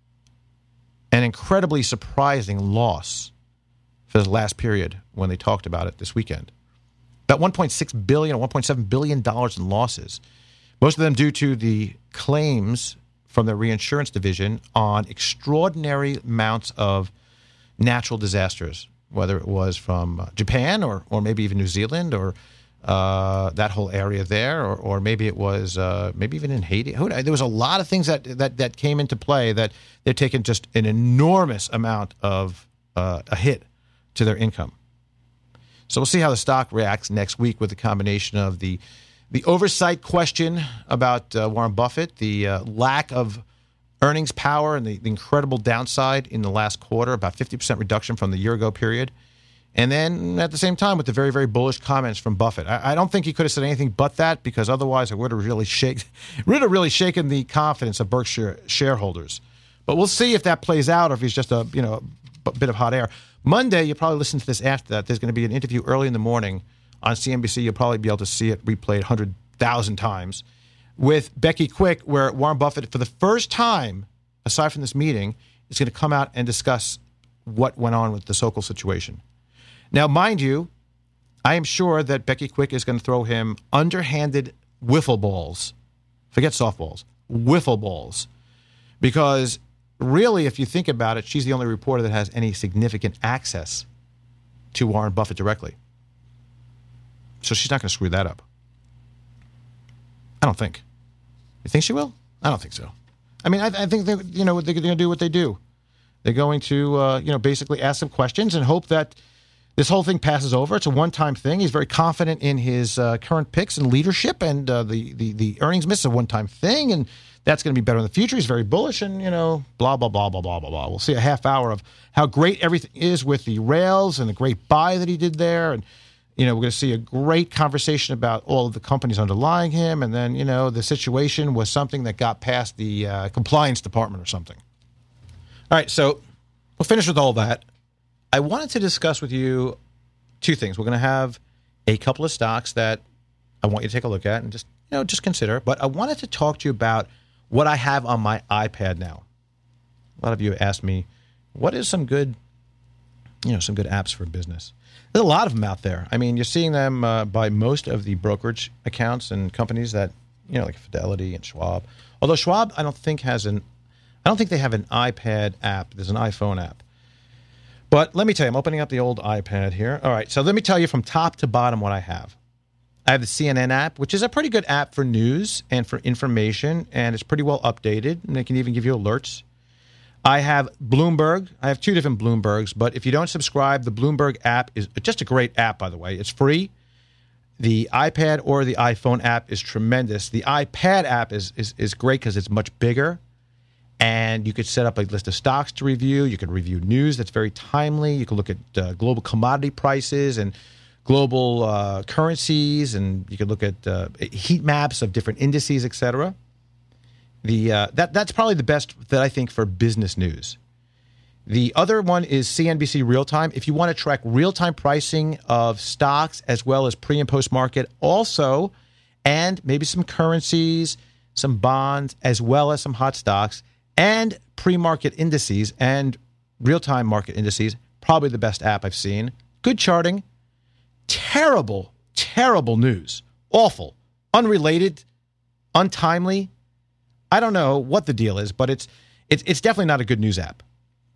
and incredibly surprising loss for the last period when they talked about it this weekend. About one point six billion dollars or one point seven billion dollars in losses, most of them due to the claims from the reinsurance division on extraordinary amounts of natural disasters, whether it was from Japan or or maybe even New Zealand or uh, that whole area there, or, or maybe it was uh, maybe even in Haiti. There was a lot of things that, that, that came into play that they're taking just an enormous amount of uh, a hit to their income. So we'll see how the stock reacts next week with the combination of the The oversight question about uh, Warren Buffett, the uh, lack of earnings power and the, the incredible downside in the last quarter, about fifty percent reduction from the year-ago period. And then at the same time with the very, very bullish comments from Buffett. I, I don't think he could have said anything but that, because otherwise it would have really, shake, would have really shaken the confidence of Berkshire shareholders. But we'll see if that plays out or if he's just a you know a bit of hot air. Monday, you'll probably listen to this after that. There's going to be an interview early in the morning on C N B C. You'll probably be able to see it replayed one hundred thousand times with Becky Quick, where Warren Buffett, for the first time, aside from this meeting, is going to come out and discuss what went on with the Sokol situation. Now, mind you, I am sure that Becky Quick is going to throw him underhanded wiffle balls. Forget softballs. Wiffle balls. Because really, if you think about it, she's the only reporter that has any significant access to Warren Buffett directly. So she's not going to screw that up. I don't think. You think she will? I don't think so. I mean, I, I think they, you know, they're going to do what they do. They're going to, uh, you know, basically ask some questions and hope that this whole thing passes over. It's a one-time thing. He's very confident in his uh, current picks and leadership, and uh, the, the the earnings miss is a one-time thing, and that's going to be better in the future. He's very bullish, and, you know, blah, blah, blah, blah, blah, blah, blah. We'll see a half hour of how great everything is with the rails and the great buy that he did there, and you know, we're going to see a great conversation about all of the companies underlying him, and then, you know, the situation was something that got past the uh, compliance department or something. All right, so we'll finish with all that. I wanted to discuss with you two things. We're going to have a couple of stocks that I want you to take a look at and just, you know, just consider. But I wanted to talk to you about what I have on my iPad now. A lot of you asked me, what is some good you know, some good apps for business. There's a lot of them out there. I mean, you're seeing them uh, by most of the brokerage accounts and companies that, you know, like Fidelity and Schwab. Although Schwab, I don't think has an, I don't think they have an iPad app. There's an iPhone app. But let me tell you, I'm opening up the old iPad here. All right, so let me tell you from top to bottom what I have. I have the C N N app, which is a pretty good app for news and for information, and it's pretty well updated, and they can even give you alerts. I have Bloomberg. I have two different Bloombergs, but if you don't subscribe, the Bloomberg app is just a great app, by the way. It's free. The iPad or the iPhone app is tremendous. The iPad app is is, is great because it's much bigger, and you could set up a list of stocks to review. You could review news that's very timely. You can look at uh, global commodity prices and global uh, currencies, and you could look at uh, heat maps of different indices, et cetera. The uh, that that's probably the best that I think for business news. The other one is C N B C Real Time. If you want to track real-time pricing of stocks as well as pre- and post-market also, and maybe some currencies, some bonds, as well as some hot stocks, and pre-market indices and real-time market indices, probably the best app I've seen. Good charting. Terrible, terrible news. Awful. Unrelated. Untimely. I don't know what the deal is, but it's it's it's definitely not a good news app.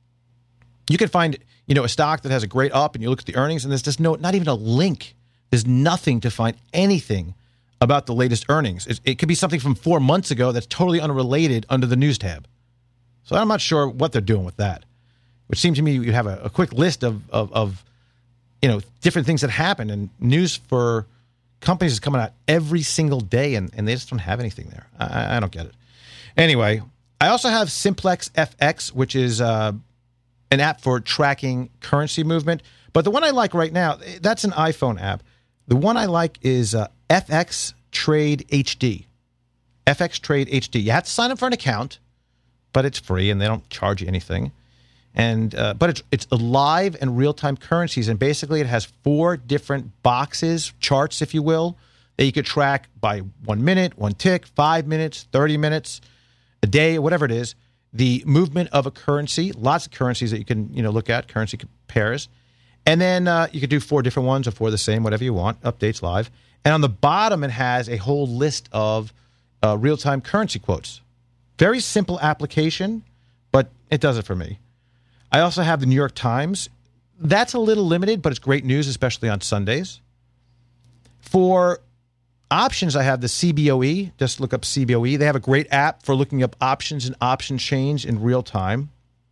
You can find, you know, a stock that has a great up, and you look at the earnings, and there's just no, not even a link. There's nothing to find anything about the latest earnings. It, it could be something from four months ago that's totally unrelated under the news tab. So I'm not sure what they're doing with that. Which seemed to me you have a, a quick list of, of of you know different things that happen, and news for companies is coming out every single day, and, and they just don't have anything there. I, I don't get it. Anyway, I also have Simplex F X, which is uh, an app for tracking currency movement. But the one I like right now, that's an iPhone app. The one I like is uh, F X Trade H D. F X Trade H D. You have to sign up for an account, but it's free, and they don't charge you anything. And uh, but it's it's live and real-time currencies, and basically it has four different boxes, charts, if you will, that you could track by one minute, one tick, five minutes, thirty minutes, a day, whatever it is, the movement of a currency. Lots of currencies that you can you know look at, currency pairs, and then uh, you could do four different ones or four the same, whatever you want. Updates live, and on the bottom it has a whole list of uh, real-time currency quotes. Very simple application, but it does it for me. I also have the New York Times. That's a little limited, but it's great news, especially on Sundays. For options, I have the C B O E. Just look up C B O E. They have a great app for looking up options and option change in real time.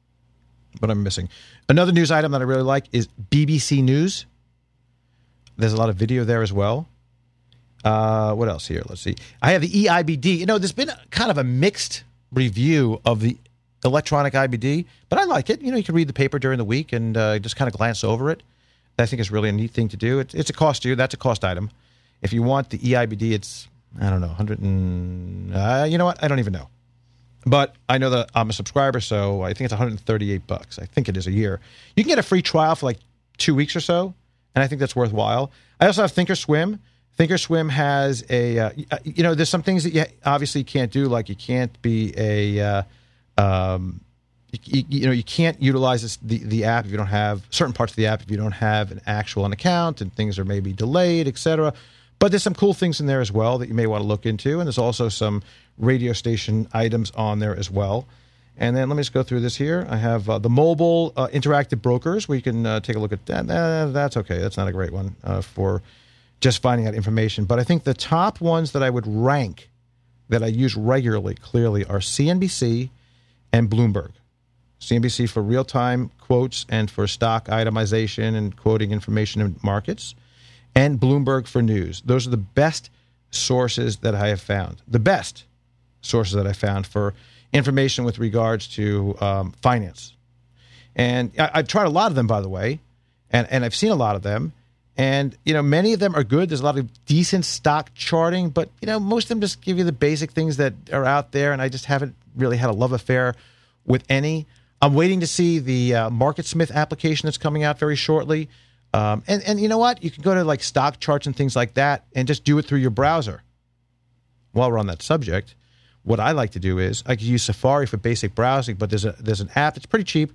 But I'm missing. Another news item that I really like is B B C News. There's a lot of video there as well. Uh, what else here? Let's see. I have the E I B D. You know, there's been kind of a mixed review of the electronic I B D, but I like it. You know, you can read the paper during the week and uh, just kind of glance over it. I think it's really a neat thing to do. It's, it's a cost to you. That's a cost item. If you want the E I B D, it's, I don't know, one hundred and, uh, you know what? I don't even know. But I know that I'm a subscriber, so I think it's one hundred thirty-eight bucks. I think it is a year. You can get a free trial for like two weeks or so, and I think that's worthwhile. I also have Thinkorswim. Thinkorswim has a, uh, you know, there's some things that you obviously can't do, like you can't be a, uh, um, you, you know, you can't utilize this, the, the app if you don't have certain parts of the app, if you don't have an actual an account, and things are maybe delayed, et cetera. But there's some cool things in there as well that you may want to look into, and there's also some radio station items on there as well. And then let me just go through this here. I have uh, the mobile uh, interactive brokers, where you can uh, take a look at that. Uh, that's okay. That's not a great one uh, for just finding out information. But I think the top ones that I would rank that I use regularly, clearly, are C N B C and Bloomberg. C N B C for real-time quotes and for stock itemization and quoting information in markets, and Bloomberg for news. Those are the best sources that I have found. The best sources that I found for information with regards to um, finance. And I, I've tried a lot of them, by the way, and, and I've seen a lot of them. And, you know, many of them are good. There's a lot of decent stock charting, but, you know, most of them just give you the basic things that are out there, and I just haven't really had a love affair with any. I'm waiting to see the uh, MarketSmith application that's coming out very shortly. Um, and, and you know what? You can go to, like, stock charts and things like that and just do it through your browser. While we're on that subject, what I like to do is I could use Safari for basic browsing, but there's a there's an app that's pretty cheap.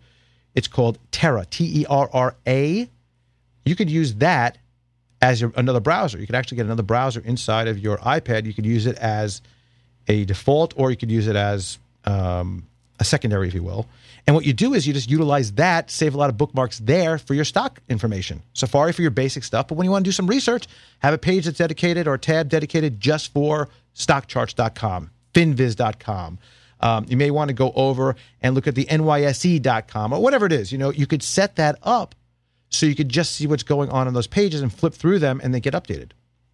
It's called Terra, T E R R A. You could use that as your, another browser. You could actually get another browser inside of your iPad. You could use it as a default, or you could use it as um, a secondary, if you will. And what you do is you just utilize that, save a lot of bookmarks there for your stock information. Safari for your basic stuff, but when you want to do some research, have a page that's dedicated or a tab dedicated just for stock charts dot com, finviz dot com. Um, you may want to go over and look at the N Y S E dot com or whatever it is. You know, you could set that up so you could just see what's going on in those pages and flip through them and they get updated.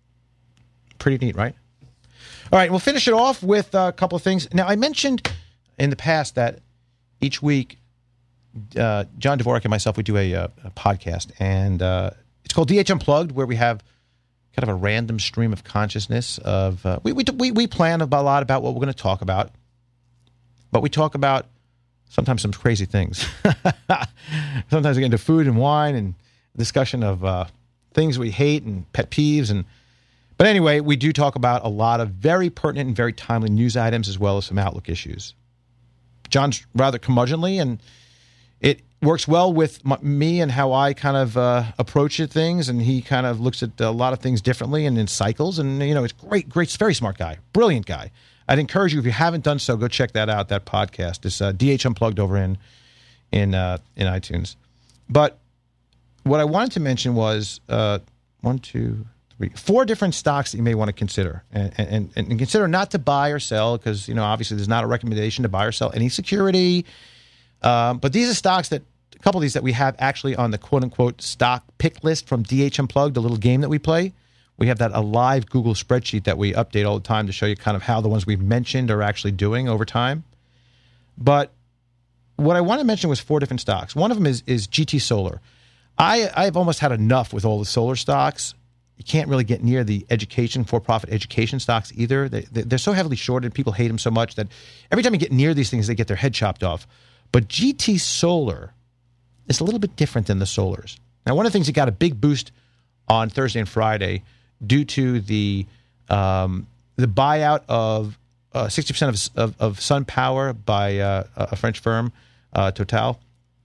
Pretty neat, right? All right, we'll finish it off with a couple of things. Now, I mentioned in the past that each week, uh, John Dvorak and myself, we do a, a, a podcast, and uh, it's called D H Unplugged, where we have kind of a random stream of consciousness of uh, we, we we we plan a lot about what we're going to talk about, but we talk about sometimes some crazy things. Sometimes we get into food and wine and discussion of uh, things we hate and pet peeves, and but anyway, we do talk about a lot of very pertinent and very timely news items as well as some outlook issues. John's rather curmudgeonly, and it works well with my, me and how I kind of uh, approach it, things, and he kind of looks at a lot of things differently and in cycles, and, you know, it's great, great, very smart guy, brilliant guy. I'd encourage you, if you haven't done so, go check that out, that podcast. It's uh, D H Unplugged over in in uh, in iTunes. But what I wanted to mention was uh, one, two, three, four different stocks that you may want to consider, and, and, and consider not to buy or sell because, you know, obviously there's not a recommendation to buy or sell any security. Um, but these are stocks that, a couple of these that we have actually on the quote-unquote stock pick list from D H Unplugged, the little game that we play. We have that a live Google spreadsheet that we update all the time to show you kind of how the ones we've mentioned are actually doing over time. But what I want to mention was four different stocks. One of them is, is G T Solar. I, I've almost had enough with all the solar stocks. You can't really get near the education, for-profit education stocks either. They, they're so heavily shorted. People hate them so much that every time you get near these things, they get their head chopped off. But G T Solar is a little bit different than the solars. Now, one of the things that got a big boost on Thursday and Friday due to the um, the buyout of uh, sixty percent of, of, of SunPower by uh, a French firm, uh, Total.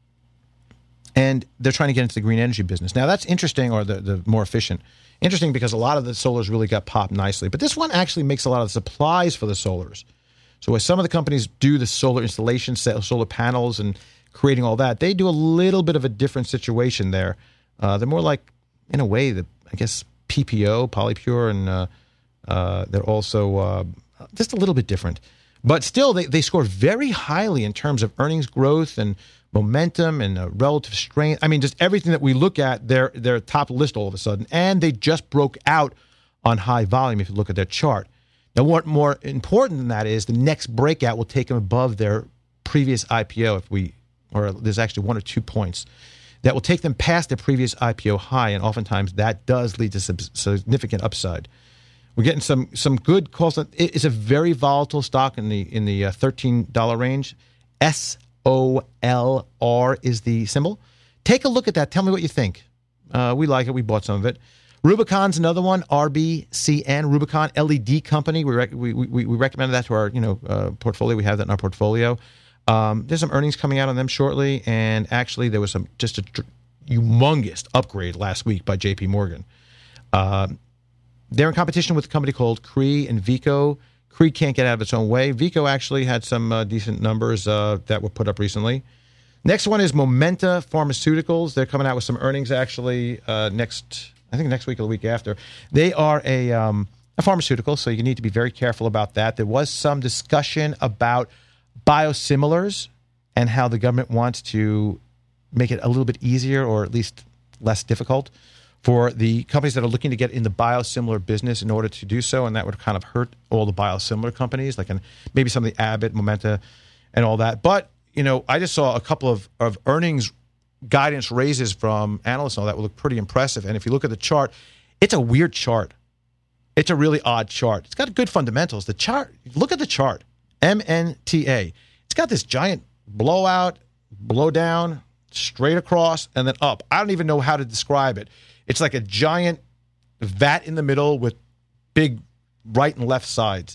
And they're trying to get into the green energy business. Now, that's interesting, or the, the more efficient. Interesting because a lot of the solars really got popped nicely. But this one actually makes a lot of the supplies for the solars. So as some of the companies do the solar installation, solar panels, and creating all that, they do a little bit of a different situation there. Uh, they're more like, in a way, the I guess, P P O, Polypure, and uh, uh, they're also uh, just a little bit different. But still, they, they score very highly in terms of earnings growth and momentum and uh, relative strength. I mean, just everything that we look at, they're, they're top list all of a sudden. And they just broke out on high volume if you look at their chart. Now, what more important than that is the next breakout will take them above their previous I P O, if we, or there's actually one or two points that will take them past their previous I P O high, and oftentimes that does lead to some significant upside. We're getting some some good calls. It's a very volatile stock in the in the uh, thirteen dollars range. S O L R is the symbol. Take a look at that. Tell me what you think. Uh, we like it. We bought some of it. Rubicon's another one, R B C N, Rubicon L E D company. We rec- we, we we recommended that to our you know uh, portfolio. We have that in our portfolio. Um, there's some earnings coming out on them shortly, and actually there was some just a tr- humongous upgrade last week by J P Morgan. Uh, they're in competition with a company called Cree and Vico. Cree can't get out of its own way. Vico actually had some uh, decent numbers uh, that were put up recently. Next one is Momenta Pharmaceuticals. They're coming out with some earnings actually uh, next, I think next week or the week after. They are a, um, a pharmaceutical, so you need to be very careful about that. There was some discussion about biosimilars and how the government wants to make it a little bit easier or at least less difficult for the companies that are looking to get in the biosimilar business in order to do so, and that would kind of hurt all the biosimilar companies, like an, maybe some of the Abbott, Momenta, and all that. But, you know, I just saw a couple of, of earnings guidance raises from analysts and all that would look pretty impressive. And if you look at the chart, it's a weird chart. It's a really odd chart. It's got good fundamentals. The chart, look at the chart, M N T A. It's got this giant blowout, blow down, straight across, and then up. I don't even know how to describe it. It's like a giant vat in the middle with big right and left sides.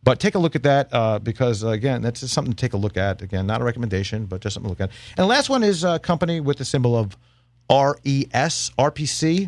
But take a look at that uh, because, uh, again, that's just something to take a look at. Again, not a recommendation, but just something to look at. And the last one is a company with the symbol of R E S, R P C,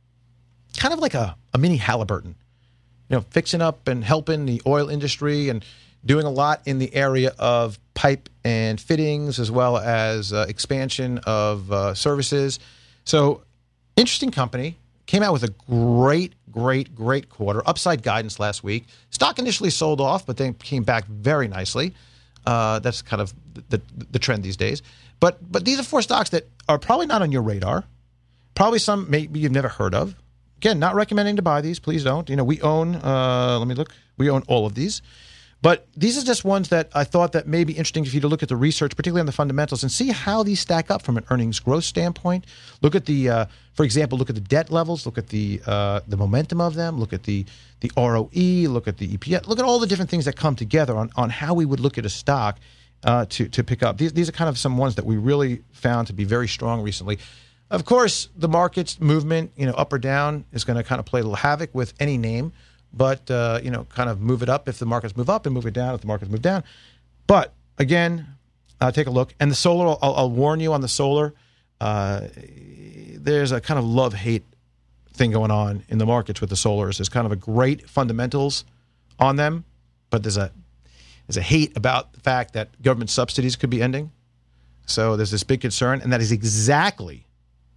kind of like a, a mini Halliburton, you know, fixing up and helping the oil industry and doing a lot in the area of pipe and fittings as well as uh, expansion of uh, services. So interesting company. Came out with a great, great, great quarter. Upside guidance last week. Stock initially sold off, but then came back very nicely. Uh, that's kind of the, the, the trend these days. But but these are four stocks that are probably not on your radar. Probably some maybe you've never heard of. Again, not recommending to buy these. Please don't. You know, we own, uh, let me look. We own all of these. But these are just ones that I thought that may be interesting for you to look at the research, particularly on the fundamentals, and see how these stack up from an earnings growth standpoint. Look at the, uh, for example, look at the debt levels, look at the uh, the momentum of them, look at the the R O E, look at the E P S, look at all the different things that come together on, on how we would look at a stock uh, to to pick up. These these are kind of some ones that we really found to be very strong recently. Of course, the market's movement, you know, up or down, is going to kind of play a little havoc with any name. But, uh, you know, kind of move it up if the markets move up and move it down if the markets move down. But, again, uh, take a look. And the solar, I'll, I'll warn you on the solar, uh, there's a kind of love-hate thing going on in the markets with the solars. There's kind of a great fundamentals on them, but there's a there's a hate about the fact that government subsidies could be ending. So there's this big concern, and that is exactly,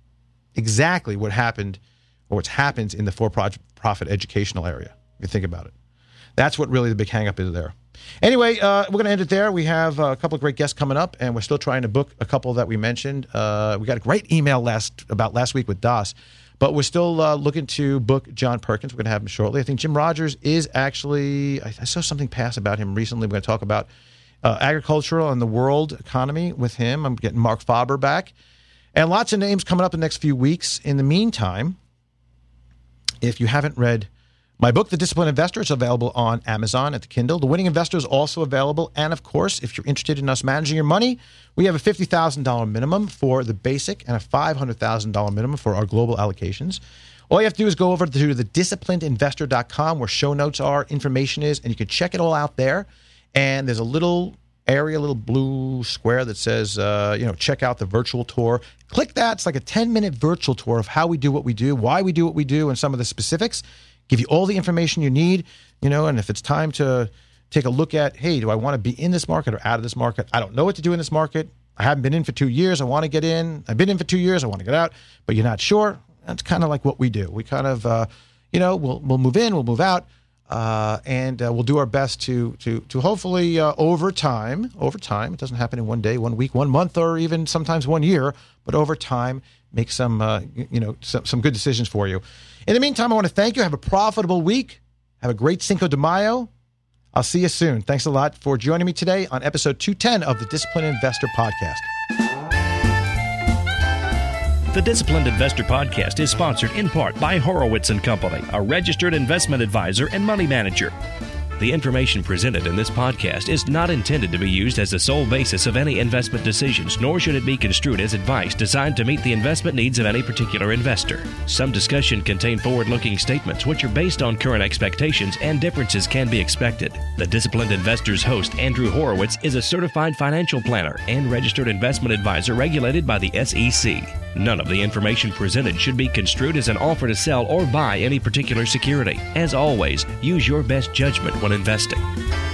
exactly what happened or what's happened in the for-profit educational area. If you think about it. That's what really the big hang-up is there. Anyway, uh, we're going to end it there. We have a couple of great guests coming up, and we're still trying to book a couple that we mentioned. Uh, we got a great email last about last week with Das, but we're still uh, looking to book John Perkins. We're going to have him shortly. I think Jim Rogers is actually, I, I saw something pass about him recently. We're going to talk about uh, agricultural and the world economy with him. I'm getting Mark Faber back. And lots of names coming up in the next few weeks. In the meantime, if you haven't read my book, The Disciplined Investor, is available on Amazon at the Kindle. The Winning Investor is also available. And, of course, if you're interested in us managing your money, we have a fifty thousand dollars minimum for the basic and a five hundred thousand dollars minimum for our global allocations. All you have to do is go over to the disciplined investor dot com where show notes are, information is, and you can check it all out there. And there's a little area, a little blue square that says, uh, you know, check out the virtual tour. Click that. It's like a ten-minute virtual tour of how we do what we do, why we do what we do, and some of the specifics. Give you all the information you need, you know, and if it's time to take a look at, hey, do I want to be in this market or out of this market? I don't know what to do in this market. I haven't been in for two years. I want to get in. I've been in for two years. I want to get out, but you're not sure. That's kind of like what we do. We kind of, uh, you know, we'll we'll move in, we'll move out, uh, and uh, we'll do our best to to to hopefully uh, over time, over time, it doesn't happen in one day, one week, one month, or even sometimes one year, but over time, make some, uh, you know, some, some good decisions for you. In the meantime, I want to thank you. Have a profitable week. Have a great Cinco de Mayo. I'll see you soon. Thanks a lot for joining me today on episode two ten of the Disciplined Investor Podcast. The Disciplined Investor Podcast is sponsored in part by Horowitz and Company, a registered investment advisor and money manager. The information presented in this podcast is not intended to be used as the sole basis of any investment decisions, nor should it be construed as advice designed to meet the investment needs of any particular investor. Some discussion contain forward-looking statements which are based on current expectations, and differences can be expected. The Disciplined Investor's host, Andrew Horowitz, is a certified financial planner and registered investment advisor regulated by the S E C. None of the information presented should be construed as an offer to sell or buy any particular security. As always, use your best judgment when investing.